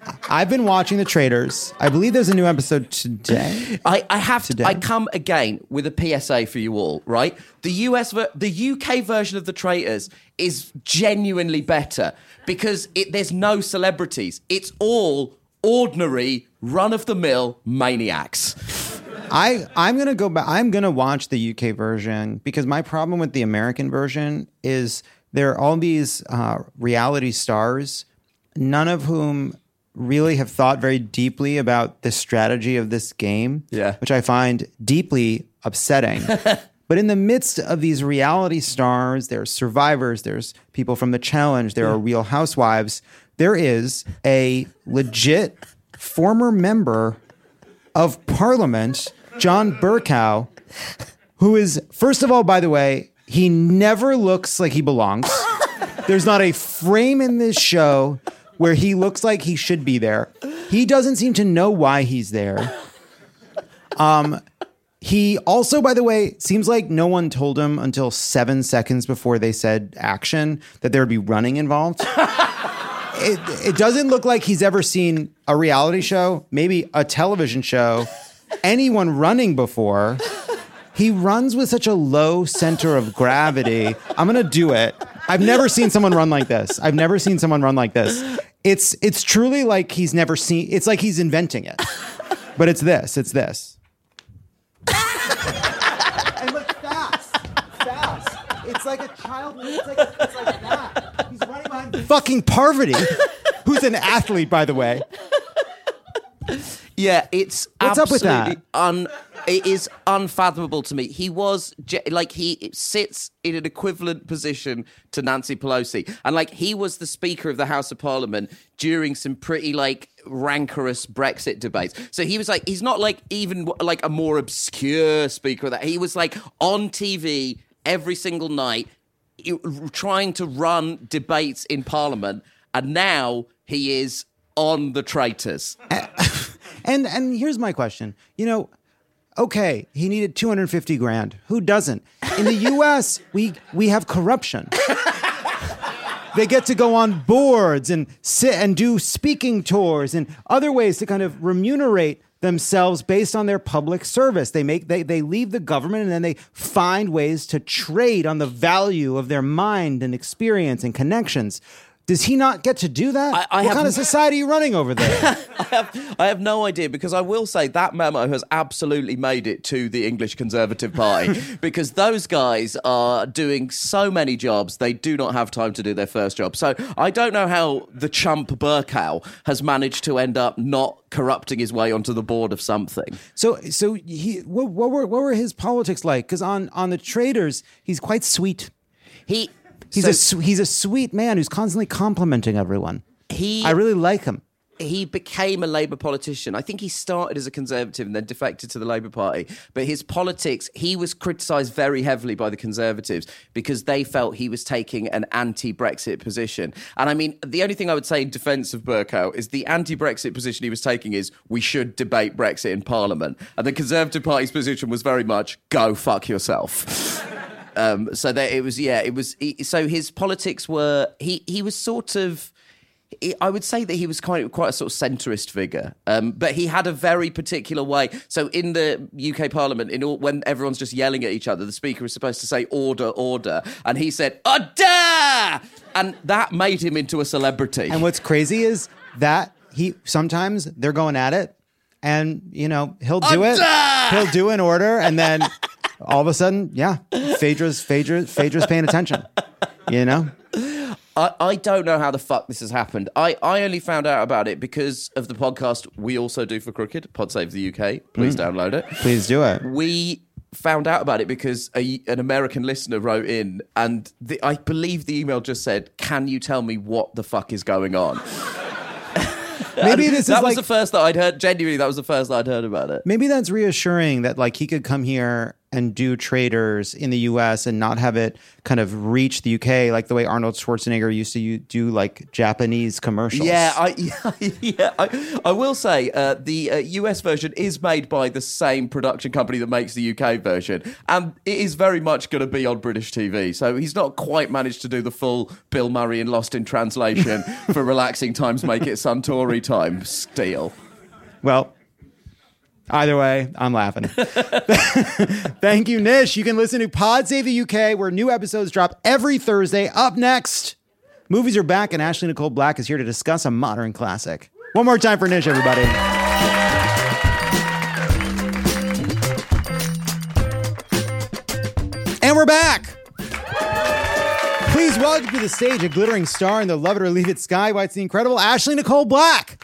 I've been watching The Traitors. I believe there's a new episode today. I, I have today. to. I come again with a P S A for you all. Right, the U S, ver- the U K version of The Traitors is genuinely better because it, there's no celebrities. It's all ordinary, run-of-the-mill maniacs. I, I'm going to go back. I'm going to watch the U K version because my problem with the American version is there are all these uh, reality stars, none of whom really have thought very deeply about the strategy of this game, yeah. which I find deeply upsetting. But in the midst of these reality stars, there's survivors, there's people from The Challenge, there are Real Housewives. There is a legit former member of Parliament, John Bercow, who is, first of all, by the way, he never looks like he belongs. There's not a frame in this show where he looks like he should be there. He doesn't seem to know why he's there. Um, he also, by the way, seems like no one told him until seven seconds before they said action that there would be running involved. It, it doesn't look like he's ever seen a reality show, maybe a television show, anyone running before. He runs with such a low center of gravity. I'm going to do it. I've never seen someone run like this. I've never seen someone run like this. It's it's truly like he's never seen, it's like he's inventing it. But it's this, it's this. And look, fast, fast. It's like a child, it's like, it's like that. He's running behind fucking Parvati, who's an athlete, by the way. Yeah, it's What's up with absolutely that? un. It is unfathomable to me. He was ge- like he sits in an equivalent position to Nancy Pelosi, and like he was the Speaker of the House of Parliament during some pretty like rancorous Brexit debates. So he was like, he's not like even like a more obscure Speaker of that. He was like on T V every single night, trying to run debates in Parliament, and now he is on The Traitors. And and here's my question. You know, okay, he needed two hundred fifty grand. Who doesn't? In the U S, we we have corruption. They get to go on boards and sit and do speaking tours and other ways to kind of remunerate themselves based on their public service. They make they they leave the government and then they find ways to trade on the value of their mind and experience and connections. Does he not get to do that? I, I what have, kind of society are you running over there? I have I have no idea, because I will say that memo has absolutely made it to the English Conservative Party because those guys are doing so many jobs, they do not have time to do their first job. So I don't know how the chump Bercow has managed to end up not corrupting his way onto the board of something. So so he what, what were what were his politics like? Because on, on The Traitors, he's quite sweet. He... He's So- a he's a sweet man who's constantly complimenting everyone. He, I really like him. He became a Labour politician. I think he started as a Conservative and then defected to the Labour Party. But his politics, he was criticised very heavily by the Conservatives because they felt he was taking an anti-Brexit position. And I mean, the only thing I would say in defence of Bercow is the anti-Brexit position he was taking is we should debate Brexit in Parliament. And the Conservative Party's position was very much go fuck yourself. Um, so that it was, yeah, it was. He, so his politics were. He he was sort of. He, I would say that he was quite quite a sort of centrist figure, um, but he had a very particular way. So in the U K Parliament, in all, when everyone's just yelling at each other, the Speaker is supposed to say "order, order," and he said "order," and that made him into a celebrity. And what's crazy is that he sometimes they're going at it, and you know he'll do Order! it. He'll do an order, and then all of a sudden, yeah, Phaedra's Phaedra, Phaedra's paying attention. You know. I, I don't know how the fuck this has happened. I, I only found out about it because of the podcast we also do for Crooked, Pod Save the U K. Please mm. download it. Please do it. We found out about it because a, an American listener wrote in, and the, I believe the email just said, "Can you tell me what the fuck is going on?" Maybe this is that was like, the first that I'd heard. Genuinely, that was the first that I'd heard about it. Maybe that's reassuring that like he could come here and do Traitors in the U S and not have it kind of reach the U K like the way Arnold Schwarzenegger used to do like Japanese commercials. Yeah, I, yeah, yeah. I, I will say uh, the uh, U S version is made by the same production company that makes the U K version, and it is very much going to be on British T V. So he's not quite managed to do the full Bill Murray in Lost in Translation for relaxing times, make it Suntory time steal. Well, either way, I'm laughing. Thank you, Nish. You can listen to Pod Save the U K, where new episodes drop every Thursday. Up next, movies are back, and Ashley Nicole Black is here to discuss a modern classic. One more time for Nish, everybody. And we're back. Please welcome to the stage a glittering star in the Love It or Leave It Skyway, the incredible Ashley Nicole Black.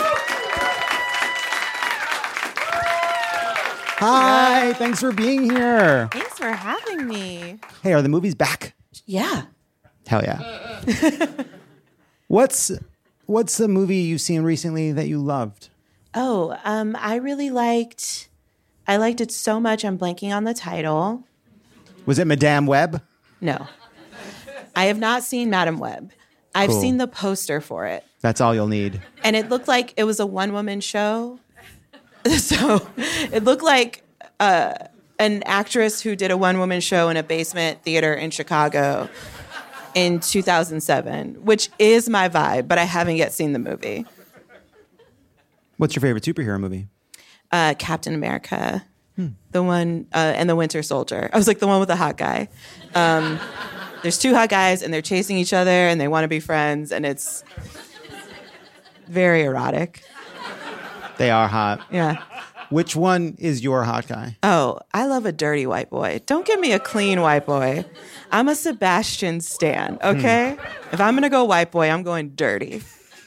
Hi, thanks for being here. Thanks for having me. Hey, are the movies back? Yeah. Hell yeah. what's what's the movie you've seen recently that you loved? Oh, um, I really liked, I liked it so much, I'm blanking on the title. Was it Madame Web? No. I have not seen Madame Web. I've Cool. seen the poster for it. That's all you'll need. And it looked like it was a one-woman show. So it looked like uh, an actress who did a one-woman show in a basement theater in Chicago in two thousand seven, which is my vibe, but I haven't yet seen the movie. What's your favorite superhero movie? Uh, Captain America, hmm. the one, uh, and the Winter Soldier. I was like the one with the hot guy. Um, there's two hot guys, and they're chasing each other, and they want to be friends, and it's very erotic. They are hot. Yeah. Which one is your hot guy? Oh, I love a dirty white boy. Don't give me a clean white boy. I'm a Sebastian stan, okay? Hmm. If I'm going to go white boy, I'm going dirty.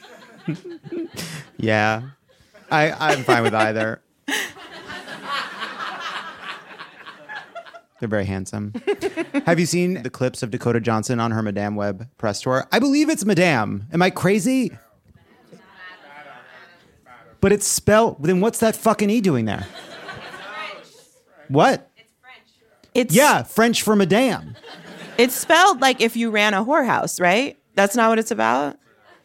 Yeah. I, I'm fine with either. They're very handsome. Have you seen the clips of Dakota Johnson on her Madame Web press tour? I believe it's Madame. Am I crazy? But it's spelled, then what's that fucking E doing there? What? It's French. It's, yeah, French for Madame. It's spelled like if you ran a whorehouse, right? That's not what it's about?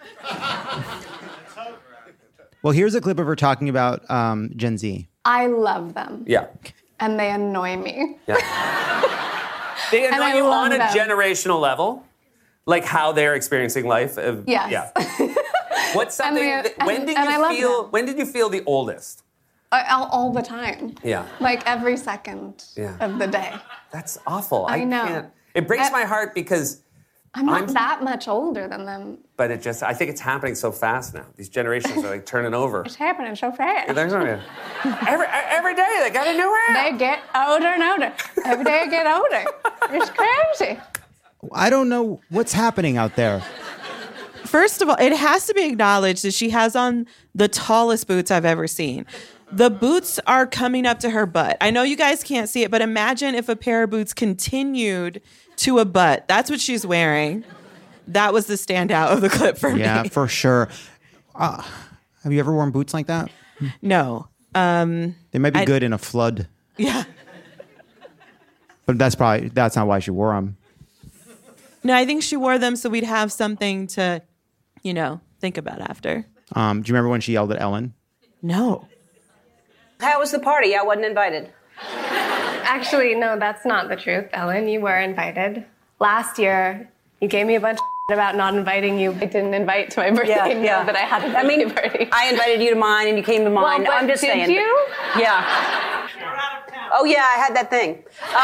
Well, here's a clip of her talking about um, Gen Z. I love them. Yeah. And they annoy me. Yeah. They And annoy I you love on a them. generational level, like how they're experiencing life. Uh, Yes. Yeah. What's something? And they- that, when and- did and I you love feel? them. When did you feel the oldest? I- all, all the time. Yeah. Like every second Yeah. of the day. That's awful. I know. Can't. It breaks I- my heart because I'm not I'm- that much older than them. But it just, I think it's happening so fast now. These generations are like turning over. It's happening so fast. They're going, every, every day they got a new app. They get older and older. Every day I get older. It's crazy. I don't know what's happening out there. First of all, it has to be acknowledged that she has on the tallest boots I've ever seen. The boots are coming up to her butt. I know you guys can't see it, but imagine if a pair of boots continued to a butt. That's what she's wearing. That was the standout of the clip for me. Yeah, for sure. Uh, have you ever worn boots like that? No. Um, They might be I- good in a flood, Yeah. but that's probably that's not why she wore them. No, I think she wore them so we'd have something to, you know, think about after. Um, do you remember when she yelled at Ellen? No. How was the party? I wasn't invited. Actually, no, that's not the truth, Ellen. You were invited. Last year, you gave me a bunch of shit about not inviting you. I didn't invite to my birthday Yeah, meal, yeah. but I had a I mean, birthday party. I invited you to mine, and you came to mine. Well, but I'm just did saying. you? Yeah. Oh yeah, I had that thing.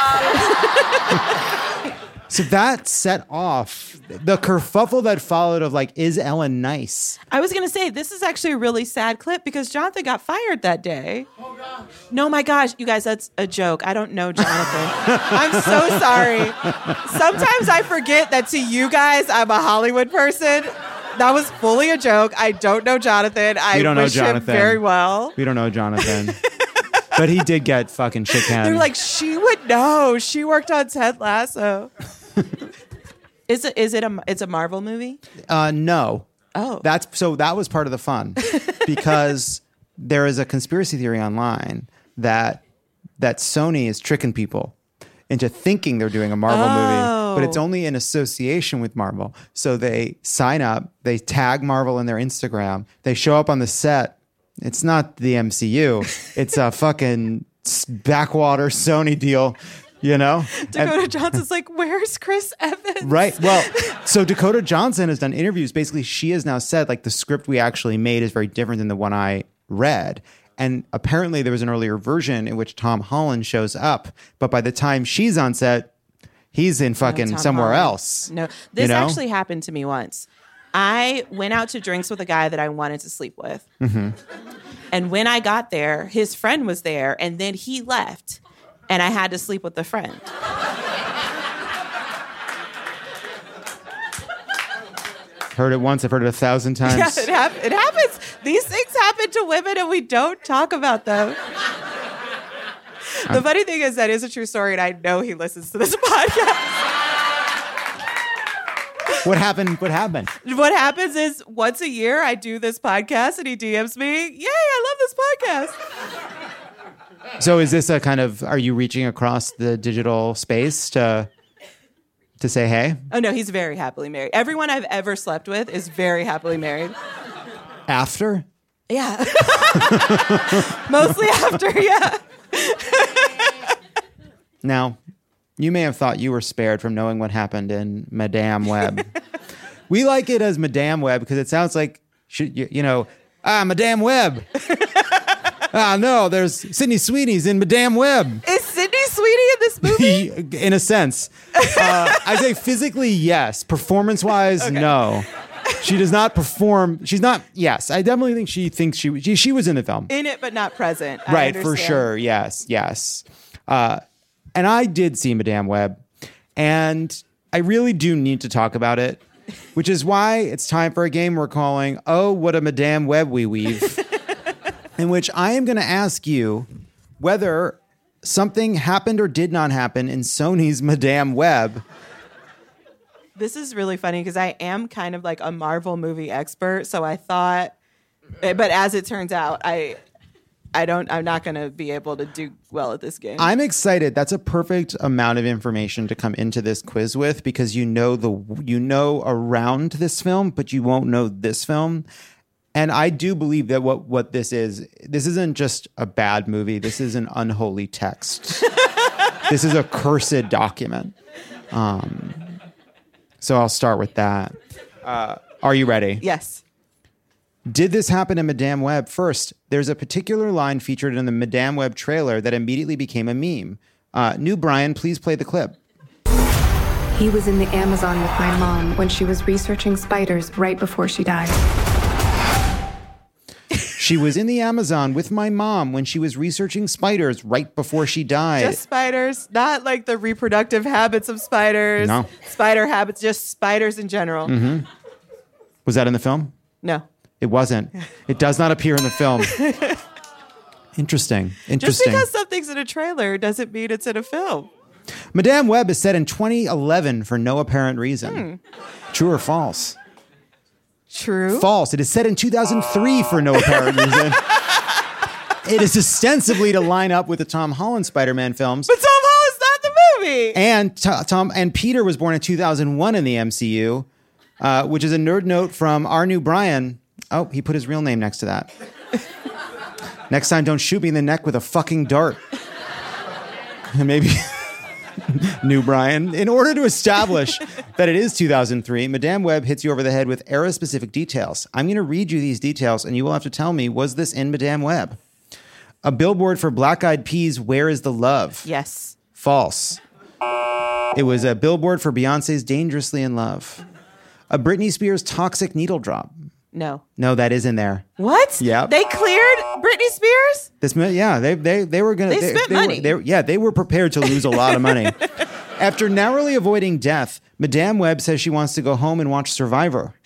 Um, So that set off the kerfuffle that followed of like, is Ellen nice? I was going to say, this is actually a really sad clip because Jonathan got fired that day. Oh, gosh. No, my gosh. You guys, that's a joke. I don't know Jonathan. I'm so sorry. Sometimes I forget that to you guys, I'm a Hollywood person. That was fully a joke. I don't know Jonathan. I We don't know wish him Jonathan. very well. We don't know Jonathan. But he did get fucking shit canned. They're like, she would know. She worked on Ted Lasso. Is it? Is it a? It's a Marvel movie. Uh, no. Oh. That's so that was part of the fun because there is a conspiracy theory online that that Sony is tricking people into thinking they're doing a Marvel Oh. movie, but it's only in association with Marvel. So they sign up, they tag Marvel in their Instagram, they show up on the set. It's not the M C U. It's a fucking s- backwater Sony deal, you know? Dakota And- Johnson's like, where's Chris Evans? Right. Well, so Dakota Johnson has done interviews. Basically, she has now said, like, the script we actually made is very different than the one I read. And apparently there was an earlier version in which Tom Holland shows up. But by the time she's on set, he's in fucking Tom somewhere Holland. else. No, this you know? actually happened to me once. I went out to drinks with a guy that I wanted to sleep with. Mm-hmm. And when I got there, his friend was there, and then he left, and I had to sleep with the friend. Heard it once. I've heard it a thousand times. Yeah, it, hap- it happens. These things happen to women, and we don't talk about them. The I'm- funny thing is that is a true story, and I know he listens to this podcast. What happened? What happened? What happens is once a year I do this podcast, and he D Ms me, "Yay, I love this podcast." So is this a kind of, are you reaching across the digital space to to say hey? Oh no, he's very happily married. Everyone I've ever slept with is very happily married. After? Yeah. Mostly after, yeah. Now, you may have thought you were spared from knowing what happened in Madame Web. We like it as Madame Web because it sounds like, should you, you know, ah, Madame Web. Ah, no, there's Sydney Sweeney's in Madame Web. Is Sydney Sweeney in this movie? In a sense. Uh, I say physically, yes. Performance-wise, Okay. no. She does not perform. She's not, yes. I definitely think she thinks she, she, she was in the film. In it, but not present. I Right, for understand. sure. Yes, yes. Uh, and I did see Madame Web, and I really do need to talk about it, which is why it's time for a game we're calling Oh, What a Madame Web We Weave, in which I am going to ask you whether something happened or did not happen in Sony's Madame Web. This is really funny because I am kind of like a Marvel movie expert, so I thought, but as it turns out, I, I don't, I'm not going to be able to do well at this game. I'm excited. That's a perfect amount of information to come into this quiz with because you know the you know around this film, but you won't know this film. And I do believe that what what this is, this isn't just a bad movie. This is an unholy text. This is a cursed document. Um, so I'll start with that. Uh, are you ready? Yes. Did this happen in Madame Web? First, there's a particular line featured in the Madame Web trailer that immediately became a meme. Uh, New Brian, please play the clip. He was in the Amazon with my mom when she was researching spiders right before she died. She was in the Amazon with my mom when she was researching spiders right before she died. Just spiders, not like the reproductive habits of spiders. No. Spider habits, just spiders in general. Mm-hmm. Was that in the film? No. It wasn't. It does not appear in the film. Interesting. Just Interesting. because something's in a trailer doesn't mean it's in a film. Madame Web is set in twenty eleven for no apparent reason. Hmm. True or false? True. False. It is set in two thousand three for no apparent reason. It is ostensibly to line up with the Tom Holland Spider-Man films. But Tom Holland's not the movie. And T- Tom and Peter was born in two thousand one in the M C U, uh, which is a nerd note from our new Brian. Oh, he put his real name next to that. Next time, don't shoot me in the neck with a fucking dart. Maybe new Brian. In order to establish that it is two thousand three, Madame Web hits you over the head with era-specific details. I'm going to read you these details, and you will have to tell me, was this in Madame Web? A billboard for Black Eyed Peas' Where is the Love? Yes. False. It was a billboard for Beyonce's Dangerously in Love. A Britney Spears Toxic Needle Drop. No. No, that is in there. What? Yep. They cleared Britney Spears? This, yeah, they they they were gonna. They spent money. Were, they, yeah, they were prepared to lose a lot of money. After narrowly avoiding death, Madame Web says she wants to go home and watch Survivor.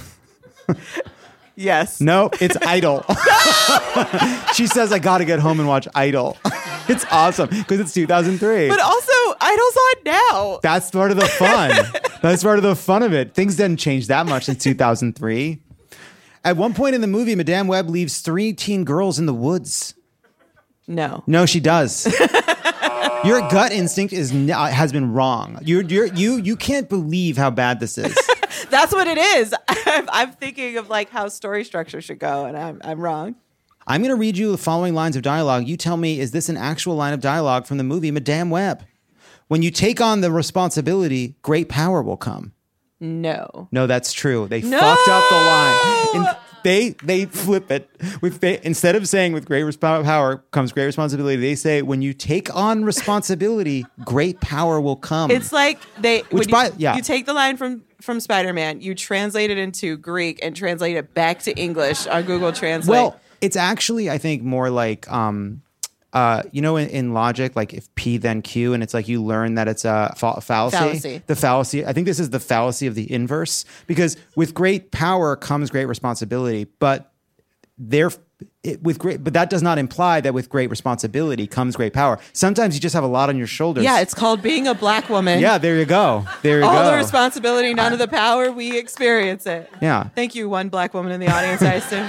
Yes. No, it's Idol. She says, I got to get home and watch Idol. It's awesome because it's two thousand three. But also, Idol's on now. That's part of the fun. That's part of the fun of it. Things didn't change that much in two thousand three. At one point in the movie, Madame Web leaves three teen girls in the woods. No. No, she does. Your gut instinct is n- has been wrong. You're, you're, you you can't believe how bad this is. That's what it is. I'm, I'm thinking of like how story structure should go, and I'm I'm wrong. I'm going to read you the following lines of dialogue. You tell me, is this an actual line of dialogue from the movie Madame Web? When you take on the responsibility, great power will come. No. No, that's true. They No! fucked up the line. In, they they flip it. With, instead of saying with great resp- power comes great responsibility, they say when you take on responsibility, great power will come. It's like they Which when by- you, yeah. you take the line from from Spider-Man, you translate it into Greek and translate it back to English on Google Translate. Well, it's actually, I think, more like, um, uh, you know, in, in logic, like if P then Q, and it's like you learn that it's a fa- fallacy. Fallacy. The fallacy. I think this is the fallacy of the inverse, because with great power comes great responsibility, but there, it, with great, but that does not imply that with great responsibility comes great power. Sometimes you just have a lot on your shoulders. yeah, it's called being a black woman. Yeah, there you go. There you All go. the responsibility, none of the power. We experience it. Yeah. Thank you, one black woman in the audience, I assume.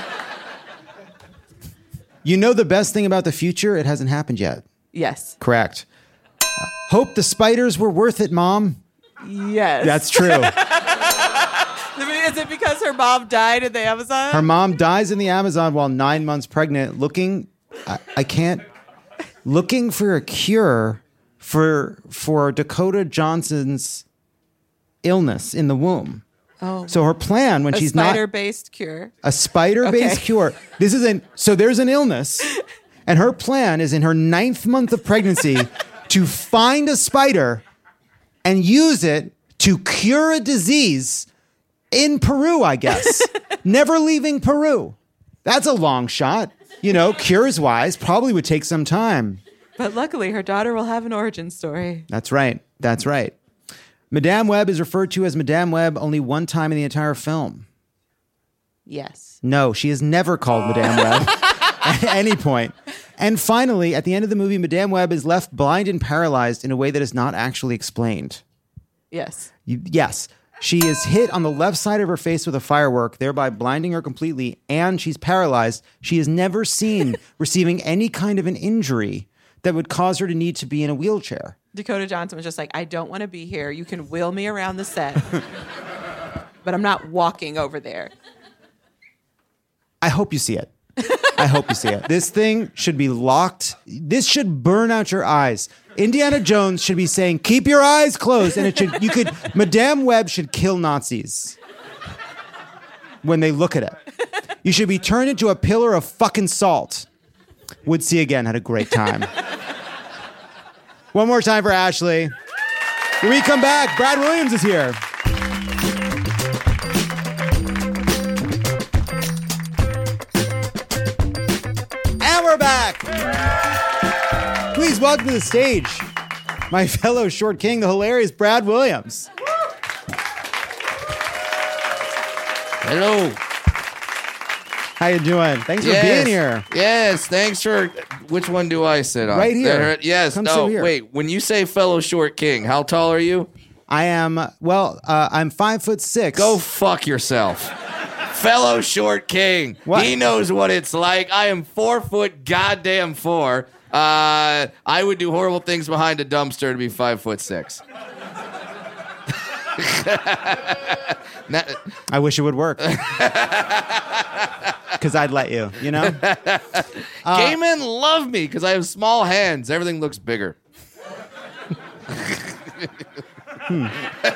You know the best thing about the future? It hasn't happened yet. Yes. Correct. Uh, hope the spiders were worth it, Mom. Yes. That's true. Is it because her mom died in the Amazon? Her mom dies in the Amazon while nine months pregnant, looking, I, I can't, looking for a cure for for Dakota Johnson's illness in the womb. Oh. So her plan when a she's not spider-based cure. a spider-based Okay. cure. This is an so there's an illness, and her plan is in her ninth month of pregnancy to find a spider and use it to cure a disease in Peru, I guess. Never leaving Peru. That's a long shot. You know, cures wise, probably would take some time. But luckily, her daughter will have an origin story. That's right. That's right. Madame Web is referred to as Madame Web only one time in the entire film. Yes. No, she is never called Madame Web at any point. And finally, at the end of the movie, Madame Web is left blind and paralyzed in a way that is not actually explained. Yes. You, yes. She is hit on the left side of her face with a firework, thereby blinding her completely, and she's paralyzed. She is never seen receiving any kind of an injury that would cause her to need to be in a wheelchair. Dakota Johnson was just like, I don't want to be here. You can wheel me around the set, but I'm not walking over there. I hope you see it. I hope you see it. This thing should be locked. This should burn out your eyes. Indiana Jones should be saying, keep your eyes closed. And it should, you could, Madame Web should kill Nazis when they look at it. You should be turned into a pillar of fucking salt. Would see again, had a great time. One more time for Ashley. When we come back, Brad Williams is here. And we're back. Please welcome to the stage my fellow short king, the hilarious Brad Williams. Hello. How you doing? Thanks yes. for being here. Yes, thanks for. Which one do I sit on? Right here. There, yes. Come no, sit here. wait. When you say fellow short king, how tall are you? I am. Well, uh, I'm five foot six. Go fuck yourself. Fellow short king. What? He knows what it's like. I am four foot goddamn four. Uh, I would do horrible things behind a dumpster to be five foot six. I wish it would work. Because I'd let you, you know? Uh, Gay men love me because I have small hands. Everything looks bigger. hmm.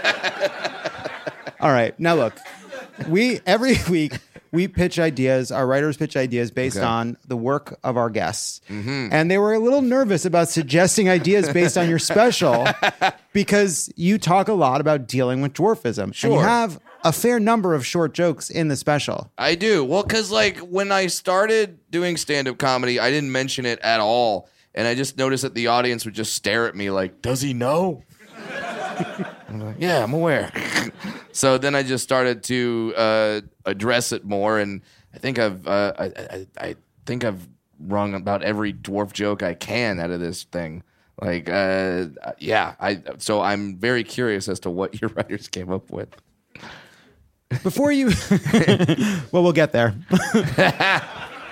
All right. Now, look. We, every week, we pitch ideas. Our writers pitch ideas based Okay. on the work of our guests. Mhm. And they were a little nervous about suggesting ideas based on your special because you talk a lot about dealing with dwarfism. Sure. And you have a fair number of short jokes in the special. I do. Well, because like when I started doing stand-up comedy, I didn't mention it at all. And I just noticed that the audience would just stare at me like, does he know? I'm like, yeah, I'm aware. So then I just started to uh, address it more. And I think I've, uh, I, I, I think I've wrung about every dwarf joke I can out of this thing. Like, uh, yeah. I So I'm very curious as to what your writers came up with. Before you... well, we'll get there.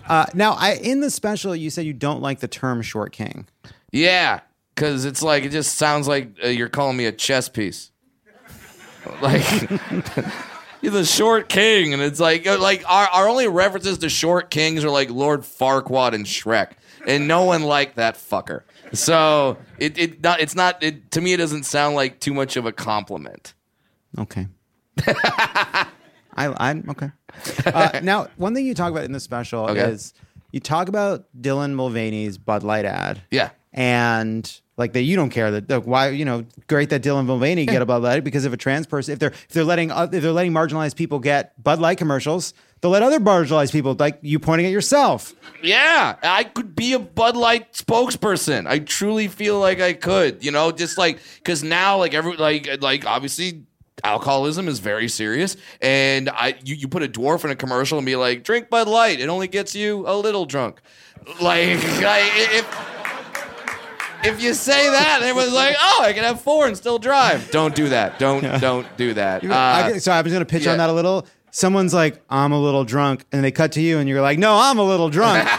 Uh, now, I in the special, you said you don't like the term short king. Yeah, because it's like, it just sounds like uh, you're calling me a chess piece. Like, you're the short king, and it's like, like our, our only references to short kings are like Lord Farquaad and Shrek, and no one liked that fucker. So it it not it's not it, to me. It doesn't sound like too much of a compliment. Okay. I I'm okay. Uh, now, one thing you talk about in the special Okay. is you talk about Dylan Mulvaney's Bud Light ad. Yeah. And like that, you don't care that that why you know great that Dylan Mulvaney get a Bud Light because if a trans person if they're if they're letting uh, if they're letting marginalized people get Bud Light commercials, they'll let other marginalized people like you pointing at yourself. Yeah, I could be a Bud Light spokesperson. I truly feel like I could. You know, just like because now like every like like obviously. Alcoholism is very serious, and I you, you put a dwarf in a commercial and be like, drink Bud Light, it only gets you a little drunk. Like, I, if if you say that, everyone's like, oh, I can have four and still drive. Don't do that. Don't don't do that. Uh, Uh, I, so I was going to pitch yeah. on that a little. Someone's like, I'm a little drunk, and they cut to you, and you're like, no, I'm a little drunk.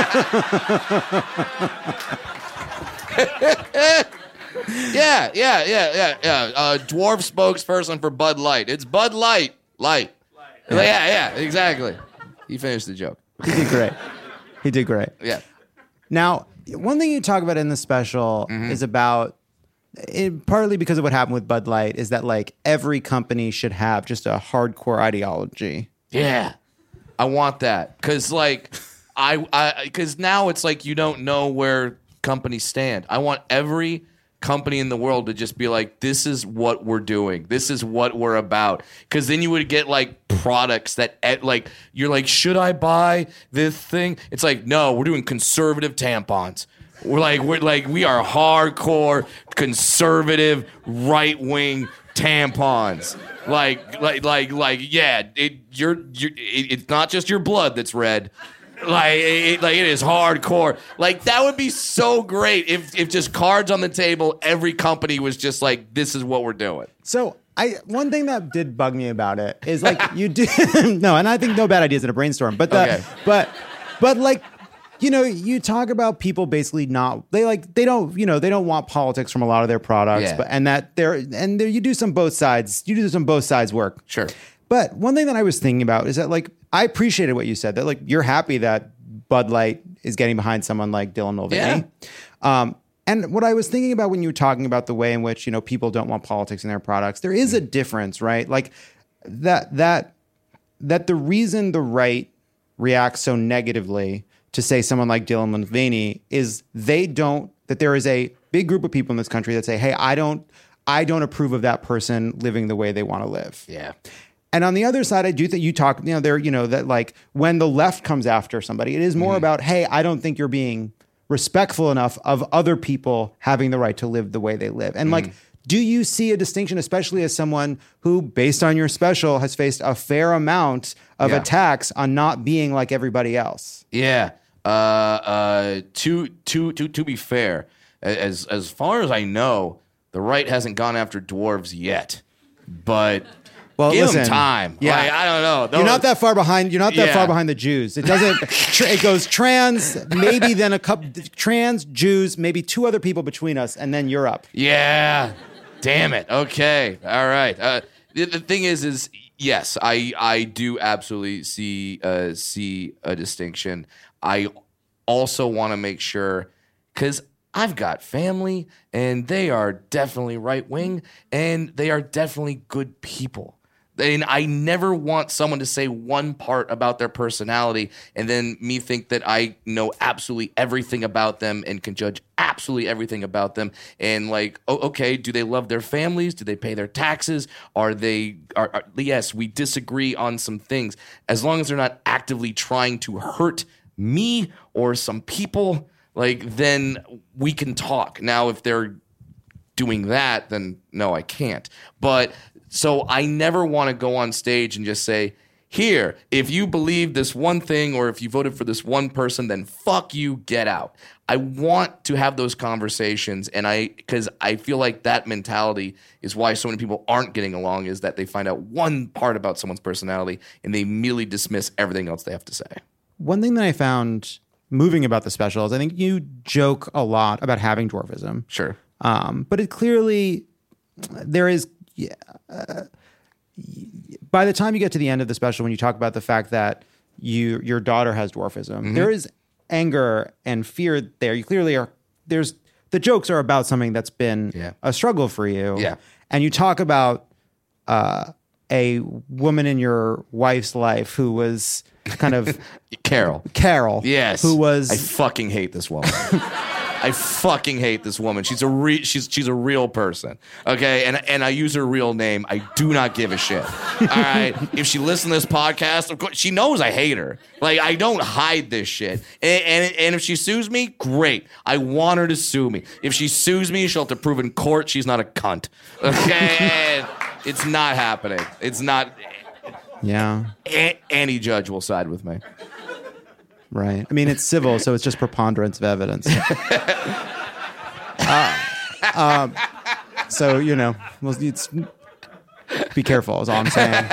Yeah, yeah, yeah, yeah, yeah. Uh, dwarf spokesperson for Bud Light. It's Bud Light. Light. Yeah, yeah, yeah, exactly. He finished the joke. He did great. He did great. Yeah. Now, one thing you talk about in the special Mm-hmm. is about, it, partly because of what happened with Bud Light, is that like every company should have just a hardcore ideology. Yeah. I want that. Because, like, I, I, because now it's like you don't know where companies stand. I want every company in the world to just be like, this is what we're doing. This is what we're about. Because then you would get like products that eh, like you're like, should I buy this thing? It's like, no, we're doing conservative tampons. We're like, we're like, we are hardcore conservative right wing tampons. Like, like, like, like, yeah, it, you're, you're it, it's not just your blood that's red. Like it, like it is hardcore. Like that would be so great if if just cards on the table, every company was just like, this is what we're doing. So I one thing that did bug me about it is like you do no, and I think no bad ideas in a brainstorm, but the, Okay. but but like you know you talk about people basically not they like they don't you know they don't want politics from a lot of their products, Yeah. but and that they're and there you do some both sides you do some both sides work. Sure. But one thing that I was thinking about is that like I appreciated what you said that like you're happy that Bud Light is getting behind someone like Dylan Mulvaney. Yeah. Um, and what I was thinking about when you were talking about the way in which you know people don't want politics in their products, there is a difference, right? Like that that that the reason the right reacts so negatively to say someone like Dylan Mulvaney is they don't that there is a big group of people in this country that say, hey, I don't I don't approve of that person living the way they want to live. Yeah. And on the other side, I do think you talk, you know, there, you know, that like when the left comes after somebody, it is more Mm-hmm. about, hey, I don't think you're being respectful enough of other people having the right to live the way they live. And like, do you see a distinction, especially as someone who, based on your special, has faced a fair amount of Yeah. attacks on not being like everybody else? Yeah. Uh, uh, to to to to be fair, as as far as I know, the right hasn't gone after dwarves yet, but. Well, give listen, them time. yeah. Like, I don't know. You're not that far behind. You're not that Yeah. far behind the Jews. It doesn't. tra- it goes trans, maybe then a couple trans Jews, maybe two other people between us, and then you're up. Yeah. Damn it. Okay. All right. Uh, the, the thing is, is yes, I I do absolutely see uh, see a distinction. I also want to make sure because I've got family, and they are definitely right wing, and they are definitely good people. And I never want someone to say one part about their personality and then me think that I know absolutely everything about them and can judge absolutely everything about them. And like, oh, okay, do they love their families? Do they pay their taxes? Are they, are, are, yes, we disagree on some things. As long as they're not actively trying to hurt me or some people, like, then we can talk. Now, if they're doing that, then no, I can't. But so I never want to go on stage and just say, here, if you believe this one thing or if you voted for this one person, then fuck you, get out. I want to have those conversations, and I because I feel like that mentality is why so many people aren't getting along, is that they find out one part about someone's personality and they immediately dismiss everything else they have to say. one thing that I found moving about the special is I think you joke a lot about having dwarfism. Sure. Um, but it clearly, there is, yeah, uh, by the time you get to the end of the special, when you talk about the fact that you your daughter has dwarfism, Mm-hmm. there is anger and fear there. You clearly are, there's, the jokes are about something that's been Yeah. a struggle for you. Yeah. And you talk about uh, a woman in your wife's life who was kind of Carol. Carol. Yes. Who was I fucking hate this woman. I fucking hate this woman. She's a re- she's she's a real person. Okay? And and I use her real name. I do not give a shit. All right? If she listens to this podcast, of course she knows I hate her. Like I don't hide this shit. And, and and if she sues me, great. I want her to sue me. If she sues me, she'll have to prove in court she's not a cunt. Okay? It's not happening. It's not Yeah. a- any judge will side with me. Right. I mean, it's civil, so it's just preponderance of evidence. uh, um, so, you know, well, it's, be careful is all I'm saying.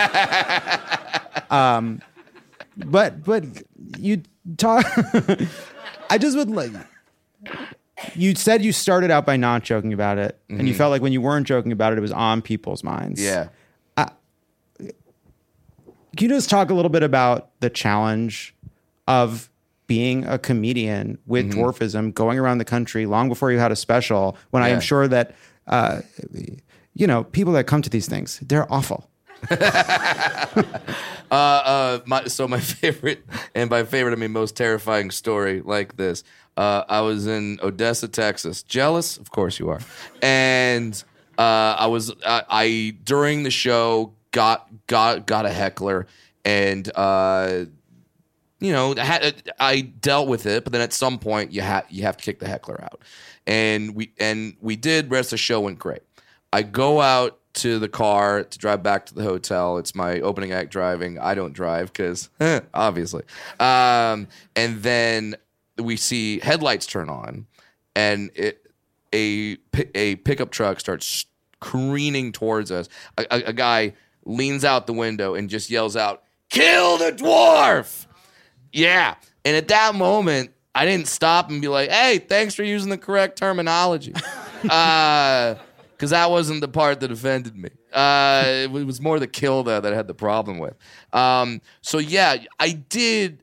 Um, but, but you talk, I just would like, you said you started out by not joking about it, mm-hmm. and you felt like when you weren't joking about it, it was on people's minds. Yeah. Uh, can you just talk a little bit about the challenge of being a comedian with mm-hmm. dwarfism, going around the country long before you had a special, when yeah. I am sure that, uh, you know, people that come to these things, they're awful. uh, uh, my, so my favorite, and by favorite I mean most terrifying story like this, uh, I was in Odessa, Texas. Jealous? Of course you are. And uh, I was, uh, I, during the show, got got got a heckler, and uh, you know, I, had, I dealt with it. But then at some point, you have you have to kick the heckler out, and we and we did. Rest of the show went great. I go out to the car to drive back to the hotel. It's my opening act driving. I don't drive because obviously. Um, and then we see headlights turn on, and it a a pickup truck starts careening towards us. A, a, a guy leans out the window and just yells out, "Kill the dwarf!" Yeah. And at that moment, I didn't stop and be like, "Hey, thanks for using the correct terminology." uh, because that wasn't the part that offended me. Uh, it was more the kill that, that I had the problem with. Um, so, yeah, I did.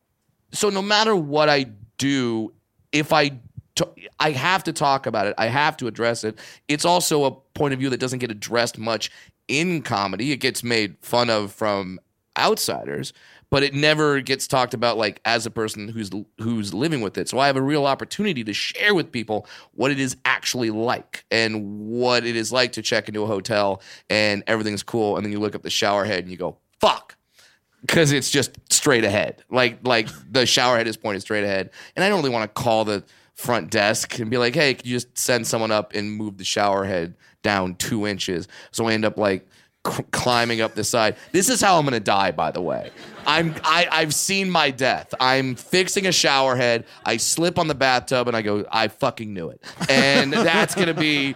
So no matter what I do, if I t- I have to talk about it, I have to address it. It's also a point of view that doesn't get addressed much in comedy. It gets made fun of from outsiders, but it never gets talked about like as a person who's who's living with it. So I have a real opportunity to share with people what it is actually like and what it is like to check into a hotel and everything's cool, and then you look up the shower head and you go, "Fuck." Because it's just straight ahead. Like like the shower head is pointed straight ahead. And I don't really want to call the front desk and be like, "Hey, could you just send someone up and move the shower head down two inches?" So I end up like c- climbing up the side. This is how I'm going to die, by the way. I'm, I, I've seen my death. I'm fixing a shower head. I slip on the bathtub and I go, "I fucking knew it." And that's going to be...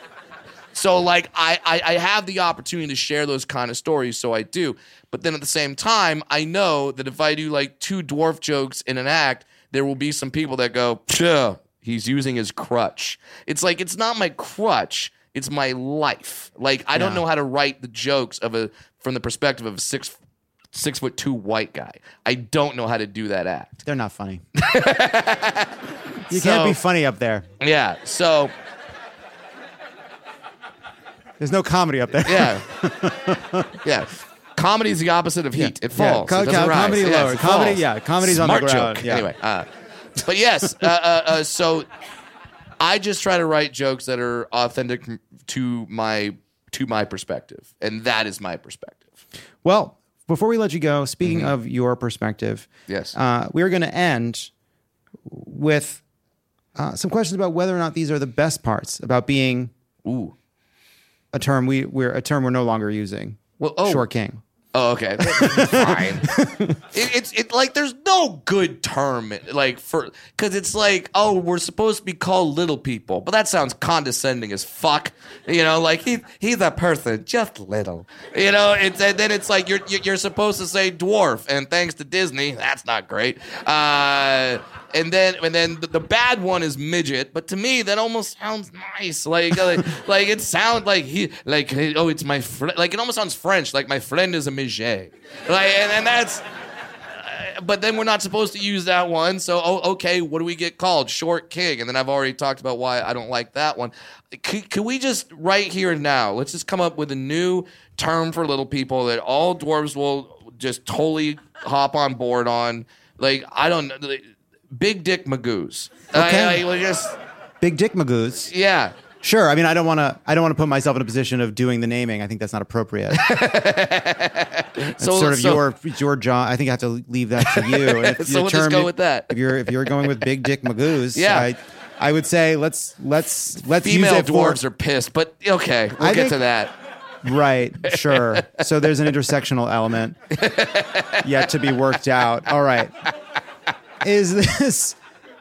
So, like, I, I, I have the opportunity to share those kind of stories, so I do. But then at the same time, I know that if I do, like, two dwarf jokes in an act, there will be some people that go, "Phew, he's using his crutch." It's like, it's not my crutch. It's my life. Like, I don't Yeah. know how to write the jokes of a from the perspective of a six six foot two white guy. I don't know how to do that act. They're not funny. You So- can't be funny up there. Yeah, so... There's no comedy up there. Yeah. Yeah. Comedy is the opposite of heat. Yeah. It falls. Yeah. Co- it doesn't co- rise. comedy Yes, lower. it Comedy- falls. yeah, comedy's on the Smart ground. joke. Yeah. Anyway, uh, but yes, uh, uh, uh, so I just try to write jokes that are authentic to my to my perspective, and that is my perspective. Well, before we let you go, speaking Mm-hmm. of your perspective, Yes. uh, we're going to end with uh, some questions about whether or not these are the best parts about being Ooh. a term we we're a term we're no longer using. Well, oh. Short king. Oh, okay. Fine. it, it's it like there's no good term like for because it's like, oh, we're supposed to be called little people, but that sounds condescending as fuck. You know, like he he's a person, just little. You know, it's and then it's like you're you're supposed to say dwarf, and thanks to Disney, that's not great. Uh, and then and then the, the bad one is midget, but to me that almost sounds nice. Like like, like it sounds like he like oh, it's my friend. Like it almost sounds French. Like my friend is a midget. Like, and, and that's, uh, but then we're not supposed to use that one. So, oh, okay, what do we get called? Short king. And then I've already talked about why I don't like that one. C- can we just, right here and now, let's just come up with a new term for little people that all dwarves will just totally hop on board on. Like, I don't know, like, Big Dick Magoos. Okay. I, I, just, Big Dick Magoos. Yeah. Sure. I mean, I don't want to. I don't want to put myself in a position of doing the naming. I think that's not appropriate. It's So- sort of so- your your job. I think I have to leave that to you. And if So the we'll just term- go with that. If you're if you're going with Big Dick Magoos, Yeah. I, I would say let's let's let's Female use it for, dwarves are pissed, but okay, we'll I get think- to that. Right, sure. So there's an intersectional element yet to be worked out. All right. Is this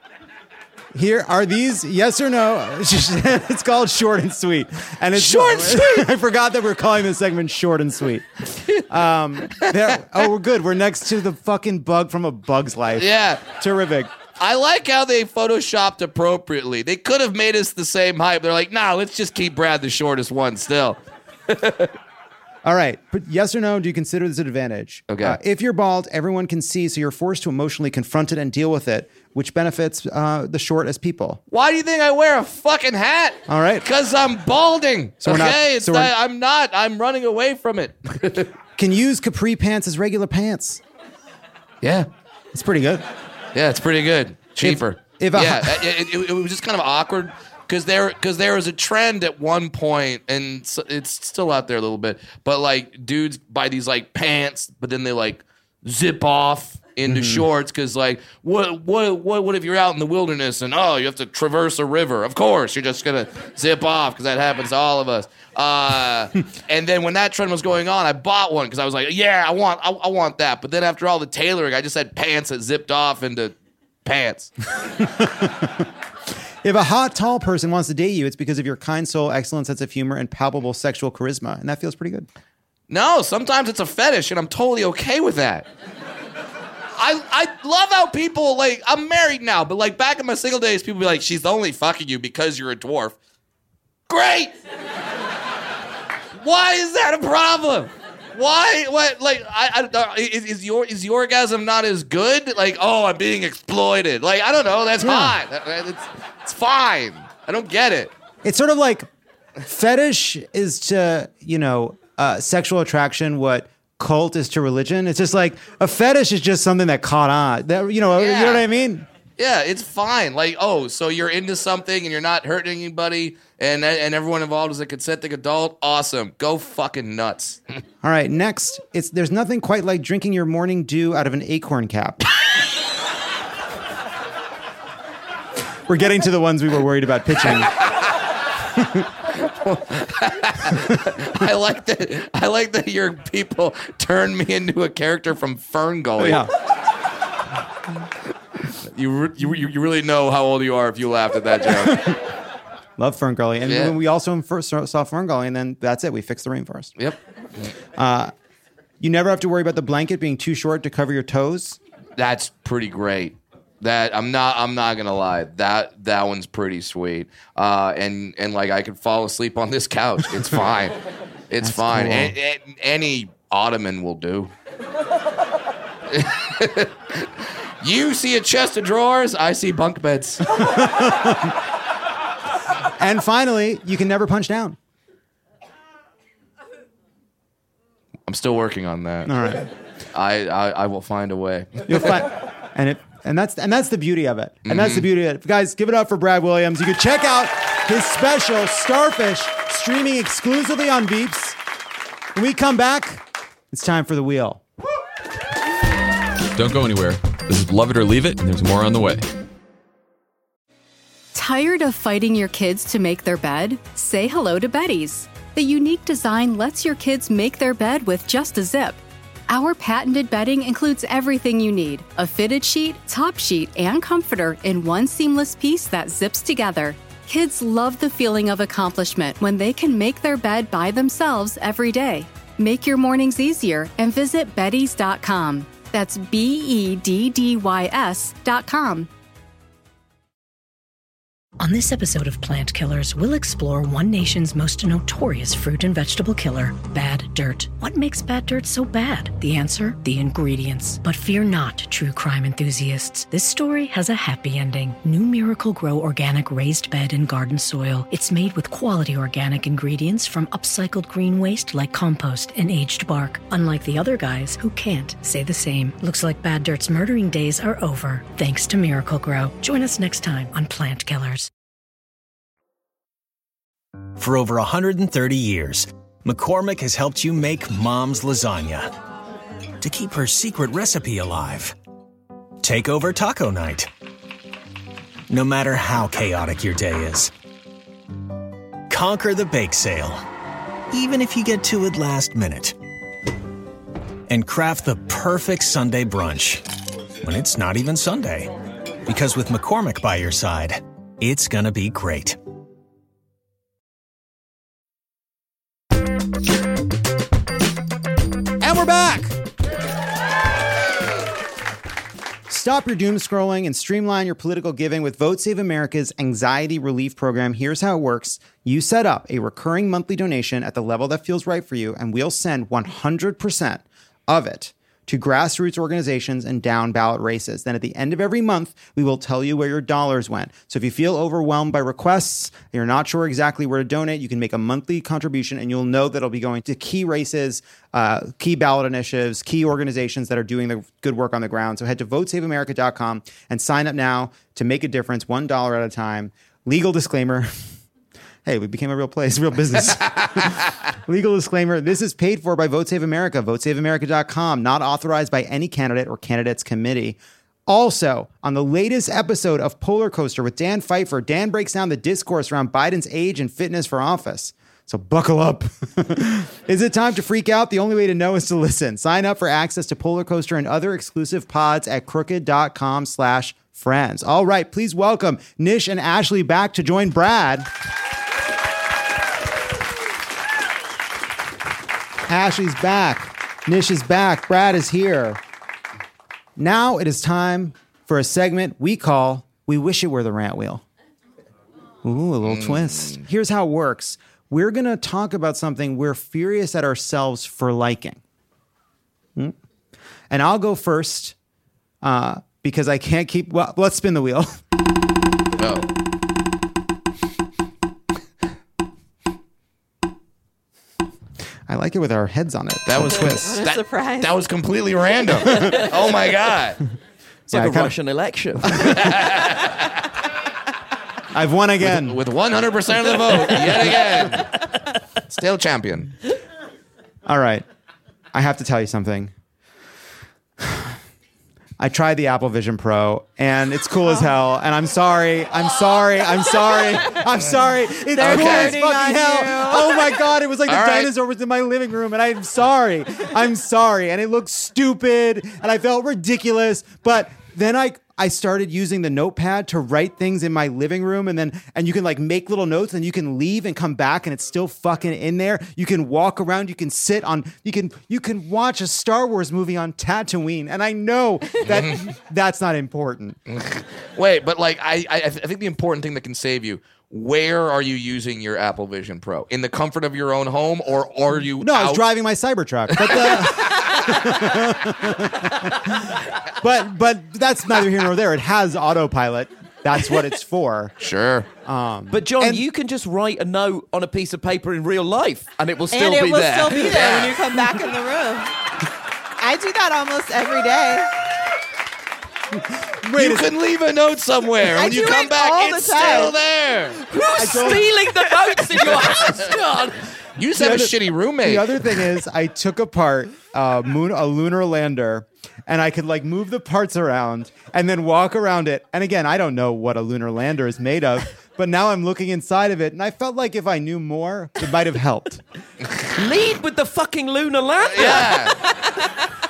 here? Are these yes or no? It's called Short and Sweet. And it's Short and Sweet. I forgot that we're calling this segment Short and Sweet. Um, there, oh, we're good. We're next to the fucking bug from A Bug's Life. Yeah. Terrific. I like how they photoshopped appropriately. They could have made us the same height. They're like, nah, let's just keep Brad the shortest one still. All right. But yes or no, do you consider this an advantage? Okay. Uh, if you're bald, everyone can see, so you're forced to emotionally confront it and deal with it, which benefits uh, the short as people. Why do you think I wear a fucking hat? All right. Because I'm balding. So we're okay? not- it's so we're- not, I'm not. I'm running away from it. Can use capri pants as regular pants. Yeah. It's pretty good. Yeah, it's pretty good. Cheaper. If- if a- yeah, it, it, it was just kind of awkward because there because there was a trend at one point, and s- it's still out there a little bit. But like dudes buy these like pants, but then they like zip off into Mm-hmm. shorts because like what what what what if you're out in the wilderness and oh you have to traverse a river? Of course you're just gonna zip off because that happens to all of us. Uh, and then when that trend was going on, I bought one because I was like, yeah, I want I, I want that. But then after all the tailoring, I just had pants that zipped off into pants. If a hot, tall person wants to date you, it's because of your kind soul, excellent sense of humor, and palpable sexual charisma. And that feels pretty good. No, sometimes it's a fetish, and I'm totally okay with that. I I love how people, like, I'm married now, but, like, back in my single days, people be like, she's only fucking you because you're a dwarf. Great! Why is that a problem? Why? What? Like, I, I is, is your is your orgasm not as good? Like, oh, I'm being exploited. Like, I don't know. That's Yeah. hot. It's it's fine. I don't get it. It's sort of like fetish is to, you know, uh, sexual attraction what cult is to religion. It's just like a fetish is just something that caught on. That, you know, Yeah. you know what I mean? Yeah, it's fine. Like, oh, so you're into something and you're not hurting anybody, and and everyone involved is a consenting adult. Awesome. Go fucking nuts. All right, next, it's there's nothing quite like drinking your morning dew out of an acorn cap. We're getting to the ones we were worried about pitching. I like that. I like that your people turned me into a character from Fern Gully. Yeah. You, re- you you really know how old you are if you laughed at that joke. Love Fern Gully. And Yeah. when we also first saw Fern Gully, and then that's it. We fixed the rainforest. Yep. Uh, you never have to worry about the blanket being too short to cover your toes. That's pretty great. That I'm not. I'm not gonna lie. That that one's pretty sweet. Uh, and and like I could fall asleep on this couch. It's fine. It's That's fine. cool. A- a- any ottoman will do. You see a chest of drawers. I see bunk beds. And finally, you can never punch down. I'm still working on that. All right. I I, I will find a way. You'll find, and it, and that's and that's the beauty of it. And that's the beauty of it. Guys, give it up for Brad Williams. You can check out his special Starfish streaming exclusively on Beeps. When we come back, it's time for the wheel. Don't go anywhere. This is Love It or Leave It, and there's more on the way. Tired of fighting your kids to make their bed? Say hello to Betty's. The unique design lets your kids make their bed with just a zip. Our patented bedding includes everything you need: a fitted sheet, top sheet, and comforter in one seamless piece that zips together. Kids love the feeling of accomplishment when they can make their bed by themselves every day. Make your mornings easier and visit beddys dot com. That's B E D D Y S dot com. On this episode of Plant Killers, we'll explore one nation's most notorious fruit and vegetable killer, bad dirt. What makes bad dirt so bad? The answer? The ingredients. But fear not, true crime enthusiasts. This story has a happy ending. New Miracle Grow organic raised bed and garden soil. It's made with quality organic ingredients from upcycled green waste like compost and aged bark. Unlike the other guys who can't say the same. Looks like bad dirt's murdering days are over, thanks to Miracle Grow. Join us next time on Plant Killers. For over one hundred thirty years, McCormick has helped you make Mom's lasagna to keep her secret recipe alive. Take over taco night, no matter how chaotic your day is. Conquer the bake sale, even if you get to it last minute. And craft the perfect Sunday brunch when it's not even Sunday. Because with McCormick by your side, it's gonna be great. And we're back. Stop your doom scrolling and streamline your political giving with Vote Save America's anxiety relief program. Here's how it works. You set up a recurring monthly donation at the level that feels right for you, and we'll send one hundred percent of it to grassroots organizations and down ballot races. Then at the end of every month, we will tell you where your dollars went. So if you feel overwhelmed by requests, you're not sure exactly where to donate, you can make a monthly contribution and you'll know that it'll be going to key races, uh, key ballot initiatives, key organizations that are doing the good work on the ground. So head to vote save america dot com and sign up now to make a difference, one dollar at a time. Legal disclaimer. Hey, we became a real place, real business. Legal disclaimer. This is paid for by Vote Save America, vote save america dot com, not authorized by any candidate or candidates committee. Also, on the latest episode of Polar Coaster with Dan Pfeiffer, Dan breaks down the discourse around Biden's age and fitness for office. So buckle up. Is it time to freak out? The only way to know is to listen. Sign up for access to Polar Coaster and other exclusive pods at crooked dot com slash friends. All right, please welcome Nish and Ashley back to join Brad. Ashley's back. Nish is back. Brad is here. Now it is time for a segment we call We Wish It Were the Rant Wheel. Ooh, a little mm. twist. Here's how it works. We're going to talk about something we're furious at ourselves for liking. Mm. And I'll go first uh, because I can't keep... Well, let's spin the wheel. Oh. I like it with our heads on it. That was twist. That, surprise. That was completely random. Oh my God. It's like Yeah, a kinda- Russian election. I've won again. With, with one hundred percent of the vote, yet again. Still champion. All right. I have to tell you something. I tried the Apple Vision Pro, and it's cool as hell. And I'm sorry. I'm sorry. I'm sorry. I'm sorry. It's They're cool as turning fucking on hell. you. Oh my God. It was like the All right. dinosaur was in my living room, and I'm sorry. I'm sorry. And it looked stupid, and I felt ridiculous. But then I I started using the notepad to write things in my living room, and then and you can like make little notes, and you can leave and come back, and it's still fucking in there. You can walk around, you can sit on, you can you can watch a Star Wars movie on Tatooine, and I know that that's not important. Wait, but like I, I, I think the important thing that can save you. Where are you using your Apple Vision Pro? In the comfort of your own home, or are you? No, out? I was driving my Cybertruck, but the, but but that's neither here nor there. It has autopilot. That's what it's for. Sure. Um, But John, and- you can just write a note on a piece of paper in real life, and it will still and it be will there. still be there when you come back in the room. I do that almost every day. Wait, you can leave a note somewhere. I When you do come it back, all the it's time. still there. Who's stealing the notes in your house, John? You just have a other- shitty roommate. The other thing is, I took apart uh, moon, a lunar lander, and I could like move the parts around and then walk around it. And again, I don't know what a lunar lander is made of, but now I'm looking inside of it, and I felt like if I knew more, it might have helped. Lead with the fucking lunar lander. Yeah.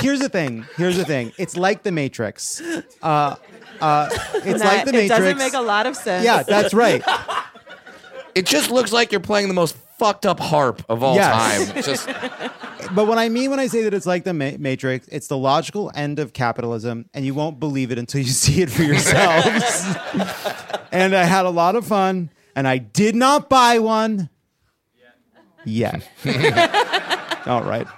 here's the thing. Here's the thing. It's like the Matrix. Uh, uh, it's Nah, like the Matrix. It doesn't make a lot of sense. Yeah, that's right. It just looks like you're playing the most fucked up harp of all Yes. time. Just But what I mean when I say that it's like the Ma- Matrix, it's the logical end of capitalism, and you won't believe it until you see it for yourselves. And I had a lot of fun, and I did not buy one yet. All right.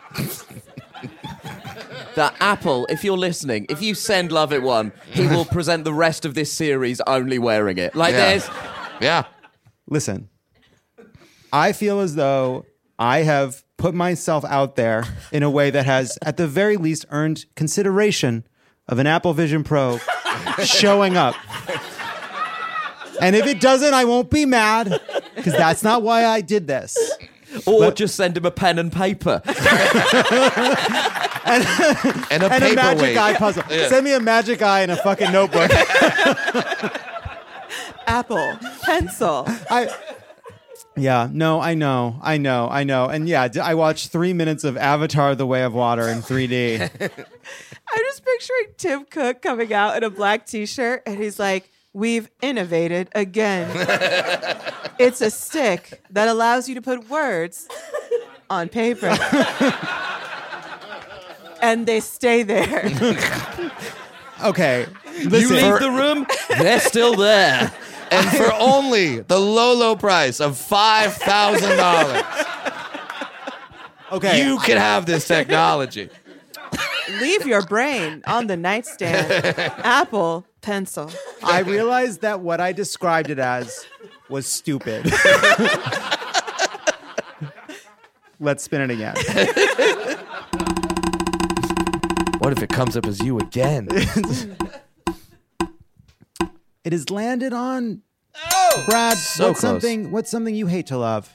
That Apple, if you're listening, if you send Love It One, he will present the rest of this series only wearing it. Like Yeah. there's... Yeah. Listen, I feel as though I have put myself out there in a way that has, at the very least, earned consideration of an Apple Vision Pro showing up. And if it doesn't, I won't be mad, because that's not why I did this. Or But- just send him a pen and paper. and a and a magic paperweight. eye puzzle. Yeah. Send me a magic eye and a fucking notebook. Apple pencil. I. Yeah, no, I know, I know, I know. And yeah, d- I watched three minutes of Avatar: The Way of Water in three D. I'm just picturing Tim Cook coming out in a black t-shirt, and he's like, "We've innovated again. It's a stick that allows you to put words on paper, and they stay there." Okay, You listen. leave the room, they're still there. And for only the low, low price of five thousand dollars, okay, you can have this technology. Leave your brain on the nightstand. Apple pencil. I realized that what I described it as was stupid. Let's spin it again. What if it comes up as you again? It has landed on oh, Brad. So what's close. something? What's something you hate to love?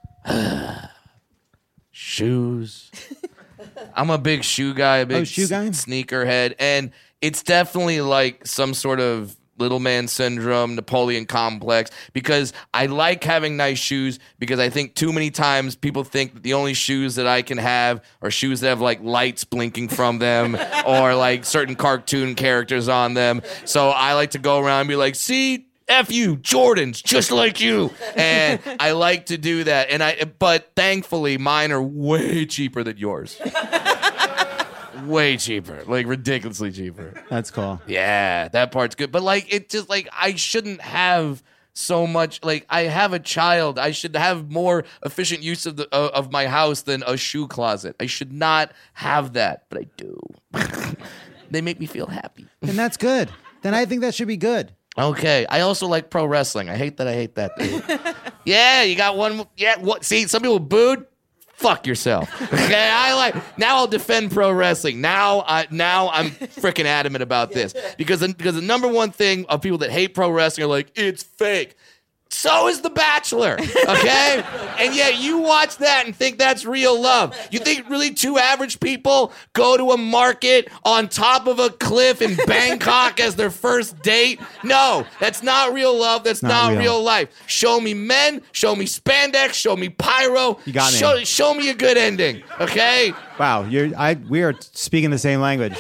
Shoes. I'm a big shoe guy, a big Oh, shoe guy? s- sneaker head, and it's definitely like some sort of little man syndrome, Napoleon complex, because I like having nice shoes because I think too many times people think that the only shoes that I can have are shoes that have like lights blinking from them or like certain cartoon characters on them. So I like to go around and be like, see, F you, Jordans, just like you. And I like to do that. And I, but thankfully mine are way cheaper than yours. Way cheaper, like ridiculously cheaper. That's cool. Yeah, that part's good. But like, it just like, I shouldn't have so much. Like, I have a child. I should have more efficient use of the uh, of my house than a shoe closet. I should not have that, but I do. They make me feel happy. Then that's good. Then I think that should be good. Okay. I also like pro wrestling. I hate that I hate that. Yeah, you got one. Yeah, what? See, some people booed. Fuck yourself. Okay, I like now. I'll defend pro wrestling. Now, I now I'm freaking adamant about this because the, because the number one thing of people that hate pro wrestling are like it's fake. So is The Bachelor, okay? And yet you watch that and think that's real love. You think really two average people go to a market on top of a cliff in Bangkok as their first date? No, that's not real love. That's Not not, real. real. life. Show me men, show me spandex, show me pyro. You got me. show, show me a good ending, okay? Wow, you're I we are speaking the same language.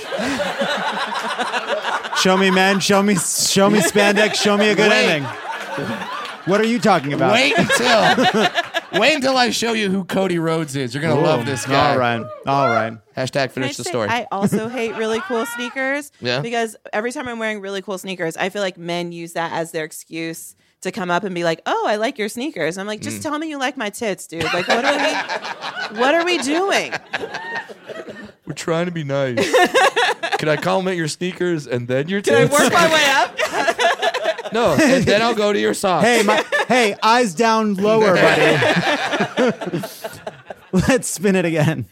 Show me men, show me show me spandex, show me a good Wait. ending. What are you talking about? Wait until wait until I show you who Cody Rhodes is. You're gonna Ooh, love this guy. All right, all right. Hashtag Can I finish the say story. I also hate really cool sneakers. Yeah? Because every time I'm wearing really cool sneakers, I feel like men use that as their excuse to come up and be like, "Oh, I like your sneakers." I'm like, just Mm. tell me you like my tits, dude. Like, what are we? What are we doing? We're trying to be nice. Can I compliment your sneakers and then your Can I tits? work my way up? No, and then I'll go to your socks. Hey, my, hey, eyes down lower, buddy. Let's spin it again.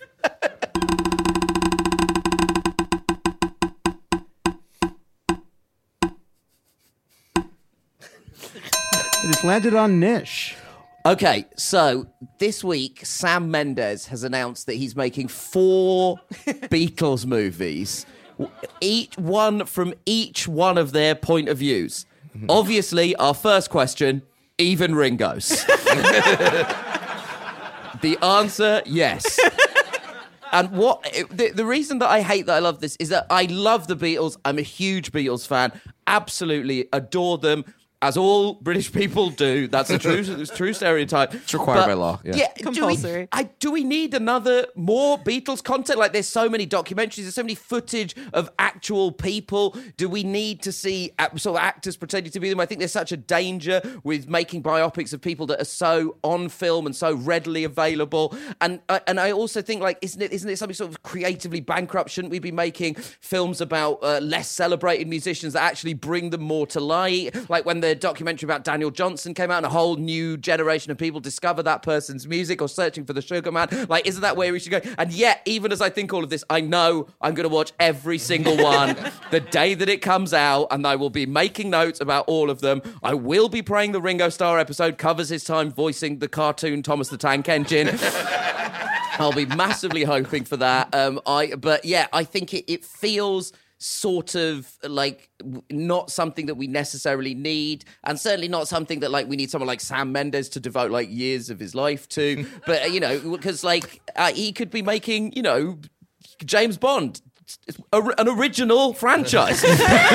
It has landed on Nish. Okay, so this week, Sam Mendes has announced that he's making four Beatles movies, each one from each one of their point of views. Obviously, our first question, even Ringo's. The answer, yes. and what the, the reason that I hate that I love this is that I love the Beatles. I'm a huge Beatles fan. Absolutely adore them. As all British people do. That's a true, true stereotype. It's required but, by law. Yeah, yeah compulsory. Do we, I, do we need another, more Beatles content? Like, there's so many documentaries, there's so many footage of actual people. Do we need to see sort of actors pretending to be them? I think there's such a danger with making biopics of people that are so on film and so readily available. And uh, and I also think, like, isn't it isn't it something sort of creatively bankrupt? Shouldn't we be making films about uh, less celebrated musicians that actually bring them more to light? Like when the documentary about Daniel Johnson came out and a whole new generation of people discover that person's music, or Searching for the Sugar Man. Like, isn't that where we should go? And yet, even as I think all of this, I know I'm going to watch every single one the day that it comes out, and I will be making notes about all of them. I will be praying the Ringo Starr episode covers his time voicing the cartoon Thomas the Tank Engine. I'll be massively hoping for that. Um, I, but yeah, I think it, it feels sort of like not something that we necessarily need, and certainly not something that like we need someone like Sam Mendes to devote like years of his life to. But you know, because like uh, he could be making, you know, James Bond, an original franchise.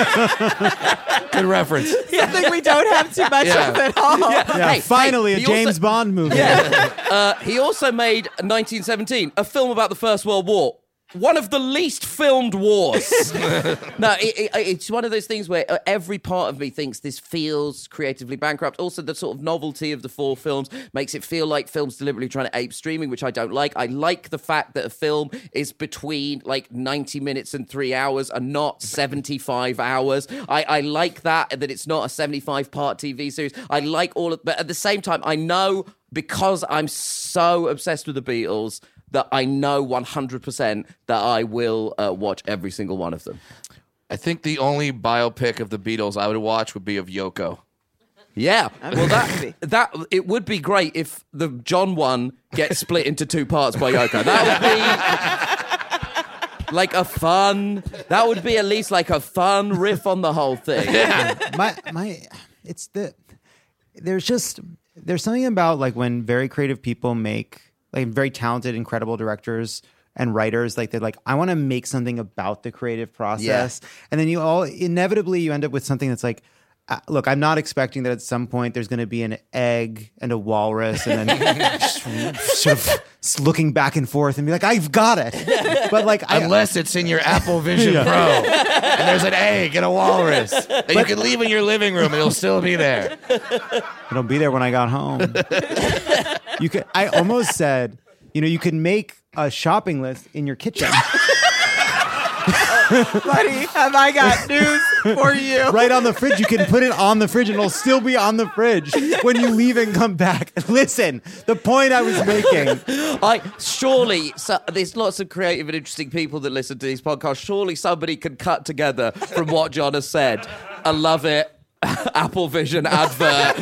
Good reference. Something we don't have too much Yeah. of at all. Yeah, Hey, finally hey, a he James also- Bond movie. Yeah. uh, he also made nineteen seventeen, a film about the First World War. One of the least filmed wars. No, it, it, it's one of those things where every part of me thinks this feels creatively bankrupt. Also, the sort of novelty of the four films makes it feel like films deliberately trying to ape streaming, which I don't like. I like the fact that a film is between like ninety minutes and three hours and not seventy-five hours. I, I like that, that it's not a seventy-five part T V series. I like all of, but at the same time, I know because I'm so obsessed with the Beatles that I know one hundred percent that I will uh, watch every single one of them. I think the only biopic of the Beatles I would watch would be of Yoko. Yeah, well, that that it would be great if the John one gets split into two parts by Yoko. That would be like a fun. That would be at least like a fun riff on the whole thing. my my, it's the there's just there's something about like when very creative people make. Like very talented, incredible directors and writers, like they're like, I want to make something about the creative process, yeah. And then you all inevitably you end up with something that's like, uh, look, I'm not expecting that at some point there's going to be an egg and a walrus, and then sort of looking back and forth and be like, I've got it. But like, I, unless it's in your Apple Vision Yeah. Pro, and there's an egg and a walrus that you can leave in your living room, and it'll still be there. It'll be there when I got home. You could. I almost said, you know, you could make a shopping list in your kitchen. Buddy, have I got news for you? Right on the fridge. You can put it on the fridge and it'll still be on the fridge when you leave and come back. Listen, the point I was making. I surely so, there's lots of creative and interesting people that listen to these podcasts. Surely somebody can cut together from what John has said. I love it. Apple Vision advert.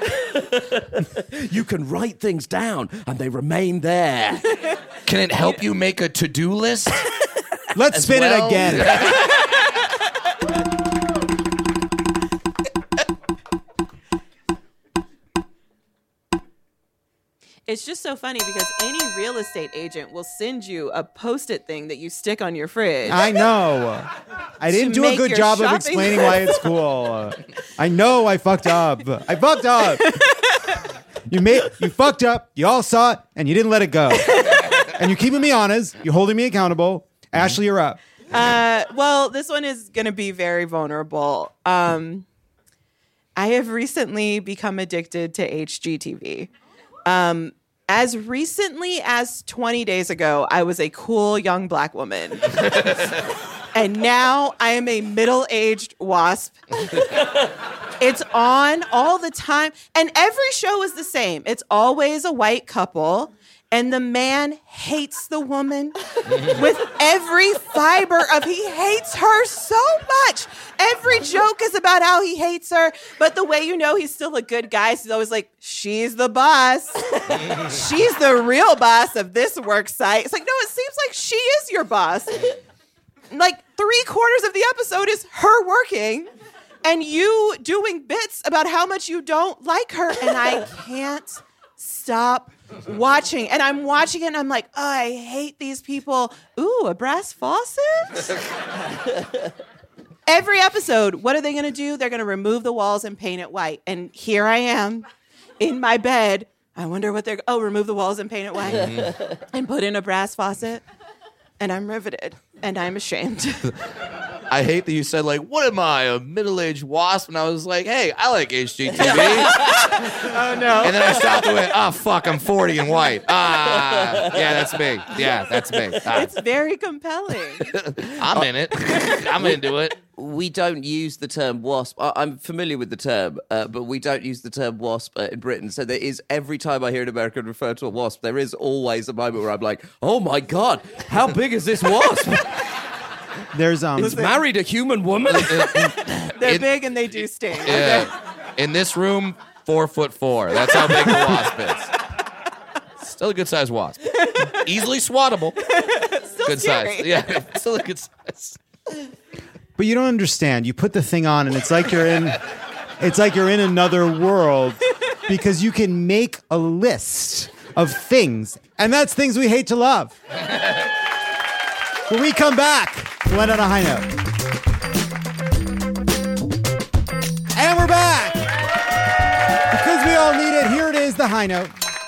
You can write things down and they remain there. Can it help you make a to-do list? Let's As spin well? it again. It's just so funny because any real estate agent will send you a Post-it thing that you stick on your fridge. I know. I didn't To do a make good your job of shopping explaining why it's cool. I know I fucked up. I fucked up. You made you fucked up. You all saw it, and you didn't let it go. And you're keeping me honest. You're holding me accountable. Ashley, you're up. Uh, well, this one is going to be very vulnerable. Um, I have recently become addicted to H G T V. Um, as recently as twenty days ago, I was a cool young black woman. And now I am a middle-aged wasp. It's on all the time. And every show is the same. It's always a white couple. And the man hates the woman with every fiber of, he hates her so much. Every joke is about how he hates her. But the way you know he's still a good guy, he's always like, she's the boss. She's the real boss of this work site. It's like, no, it seems like she is your boss. Like three quarters of the episode is her working and you doing bits about how much you don't like her. And I can't stop watching, and I'm watching it, and I'm like, oh, I hate these people. Ooh, a brass faucet? Every episode, what are they going to do? They're going to remove the walls and paint it white. And here I am in my bed. I wonder what they're, oh, remove the walls and paint it white mm-hmm. and put in a brass faucet. And I'm riveted, and I'm ashamed. I hate that you said, like, what am I, a middle-aged wasp? And I was like, hey, I like H G T V. Oh, no. And then I stopped and went, oh, fuck, I'm forty and white. Ah, yeah, that's me. Yeah, that's me. Ah. It's very compelling. I'm in it. I'm into it. We don't use the term wasp. I- I'm familiar with the term, uh, but we don't use the term wasp uh, in Britain. So there is, every time I hear an American refer to a wasp, there is always a moment where I'm like, oh my God, how big is this wasp? There's um, It's married a human woman. They're It- big and they do sting. Yeah. In this room, four foot four. That's how big the wasp is. Still a good-sized wasp. Easily swattable. Still Good scary. size. Yeah, still a good size. But you don't understand. You put the thing on, and it's like you're in, it's like you're in another world, because you can make a list of things, and that's things we hate to love. When we come back, we'll end on a high note. And we're back! Because we all need it, here it is, the high note.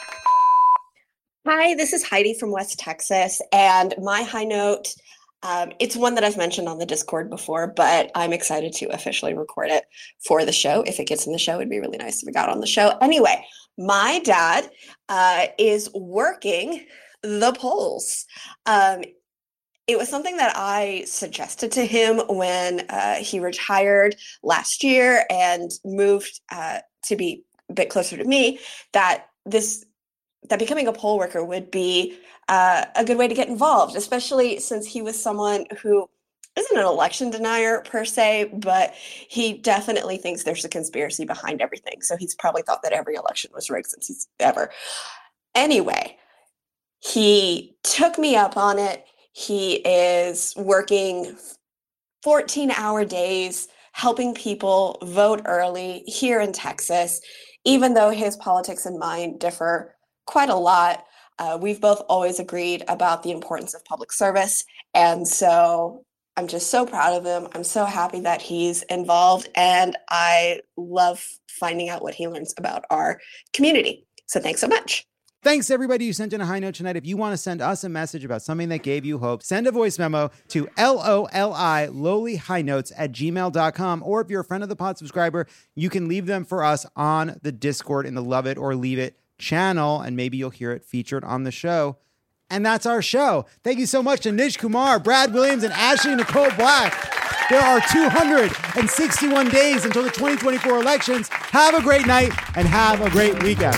Hi, this is Heidi from West Texas, and my high note, um, it's one that I've mentioned on the Discord before, but I'm excited to officially record it for the show. If it gets in the show, it'd be really nice if it got on the show. Anyway, my dad uh, is working the polls. Um, It was something that I suggested to him when uh, he retired last year and moved uh, to be a bit closer to me, that this that becoming a poll worker would be uh, a good way to get involved, especially since he was someone who isn't an election denier per se, but he definitely thinks there's a conspiracy behind everything. So he's probably thought that every election was rigged since he's ever. Anyway, he took me up on it. He is working fourteen hour days, helping people vote early here in Texas, even though his politics and mine differ quite a lot. Uh, we've both always agreed about the importance of public service. And so I'm just so proud of him. I'm so happy that he's involved, and I love finding out what he learns about our community. So thanks so much. Thanks to everybody who sent in a high note tonight. If you want to send us a message about something that gave you hope, send a voice memo to L O L I, lowly high notes at gmail dot com. Or if you're a friend of the pod subscriber, you can leave them for us on the Discord in the Love It or Leave It channel, and maybe you'll hear it featured on the show. And that's our show. Thank you so much to Nish Kumar, Brad Williams, and Ashley Nicole Black. There are two hundred sixty-one days until the twenty twenty-four elections. Have a great night and have a great weekend.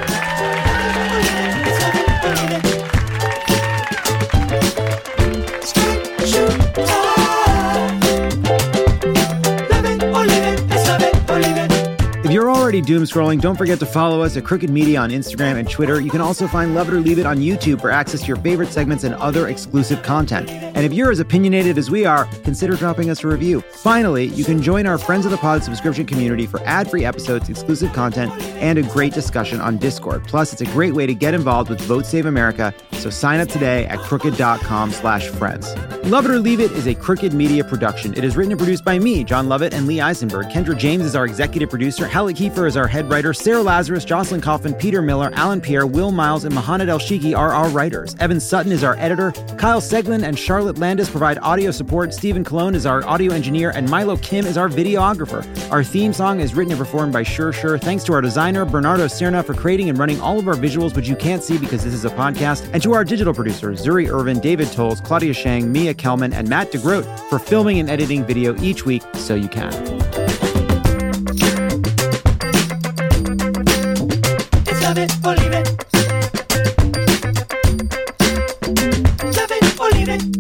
If you're already doom scrolling, don't forget to follow us at Crooked Media on Instagram and Twitter. You can also find Love It or Leave It on YouTube for access to your favorite segments and other exclusive content. And if you're as opinionated as we are, consider dropping us a review. Finally, you can join our Friends of the Pod subscription community for ad-free episodes, exclusive content, and a great discussion on Discord. Plus, it's a great way to get involved with Vote Save America, so sign up today at crooked.com slash friends. Love It or Leave It is a Crooked Media production. It is written and produced by me, John Lovett, and Lee Eisenberg. Kendra James is our executive producer. Hallie Kiefer is our head writer. Sarah Lazarus, Jocelyn Kaufman, Peter Miller, Alan Pierre, Will Miles, and Mohamed El Shiki are our writers. Evan Sutton is our editor. Kyle Seglin and Charlotte Landis provide audio support. Stephen Colon is our audio engineer, and Milo Kim is our videographer. Our theme song is written and performed by Sure Sure. Thanks to our designer, Bernardo Serna, for creating and running all of our visuals, which you can't see because this is a podcast, and to our digital producers, Zuri Irvin, David Tolles, Claudia Shang, Mia Kelman, and Matt DeGroat for filming and editing video each week so you can. Love it or leave it. Love it or leave it.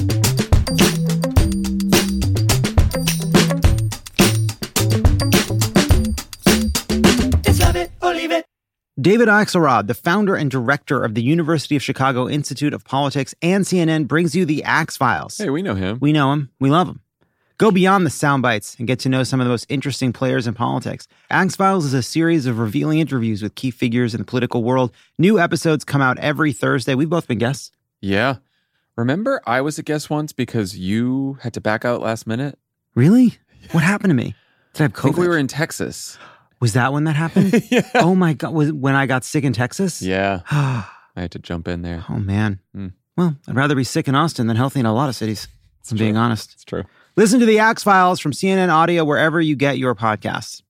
It's love it or leave it. David Axelrod, the founder and director of the University of Chicago Institute of Politics and C N N, brings you the Axe Files. Hey, we know him. We know him. We love him. Go beyond the sound bites and get to know some of the most interesting players in politics. Axe Files is a series of revealing interviews with key figures in the political world. New episodes come out every Thursday. We've both been guests. Yeah. Remember, I was a guest once because you had to back out last minute? Really? What happened to me? Did I have COVID? I think we were in Texas. Was that when that happened? Yeah. Oh my God. Was it when I got sick in Texas? Yeah. I had to jump in there. Oh man. Mm. Well, I'd rather be sick in Austin than healthy in a lot of cities. If I'm being honest. It's true. Listen to the Axe Files from C N N Audio wherever you get your podcasts.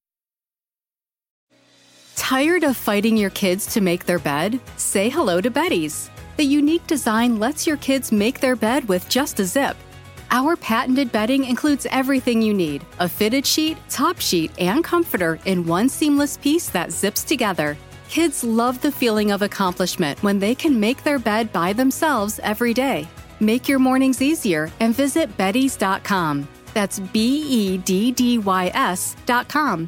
Tired of fighting your kids to make their bed? Say hello to Betty's. The unique design lets your kids make their bed with just a zip. Our patented bedding includes everything you need: a fitted sheet, top sheet, and comforter in one seamless piece that zips together. Kids love the feeling of accomplishment when they can make their bed by themselves every day. Make your mornings easier and visit beddys dot com. That's B E D D Y S dot com.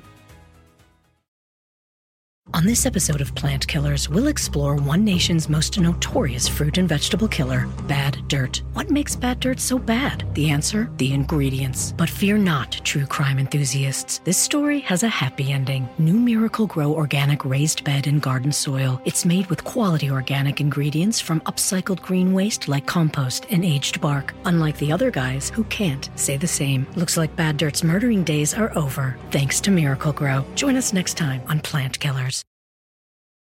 On this episode of Plant Killers, we'll explore one nation's most notorious fruit and vegetable killer, bad dirt. What makes bad dirt so bad? The answer? The ingredients. But fear not, true crime enthusiasts. This story has a happy ending. New Miracle Grow organic raised bed and garden soil. It's made with quality organic ingredients from upcycled green waste like compost and aged bark. Unlike the other guys who can't say the same. Looks like bad dirt's murdering days are over, thanks to Miracle Grow. Join us next time on Plant Killers.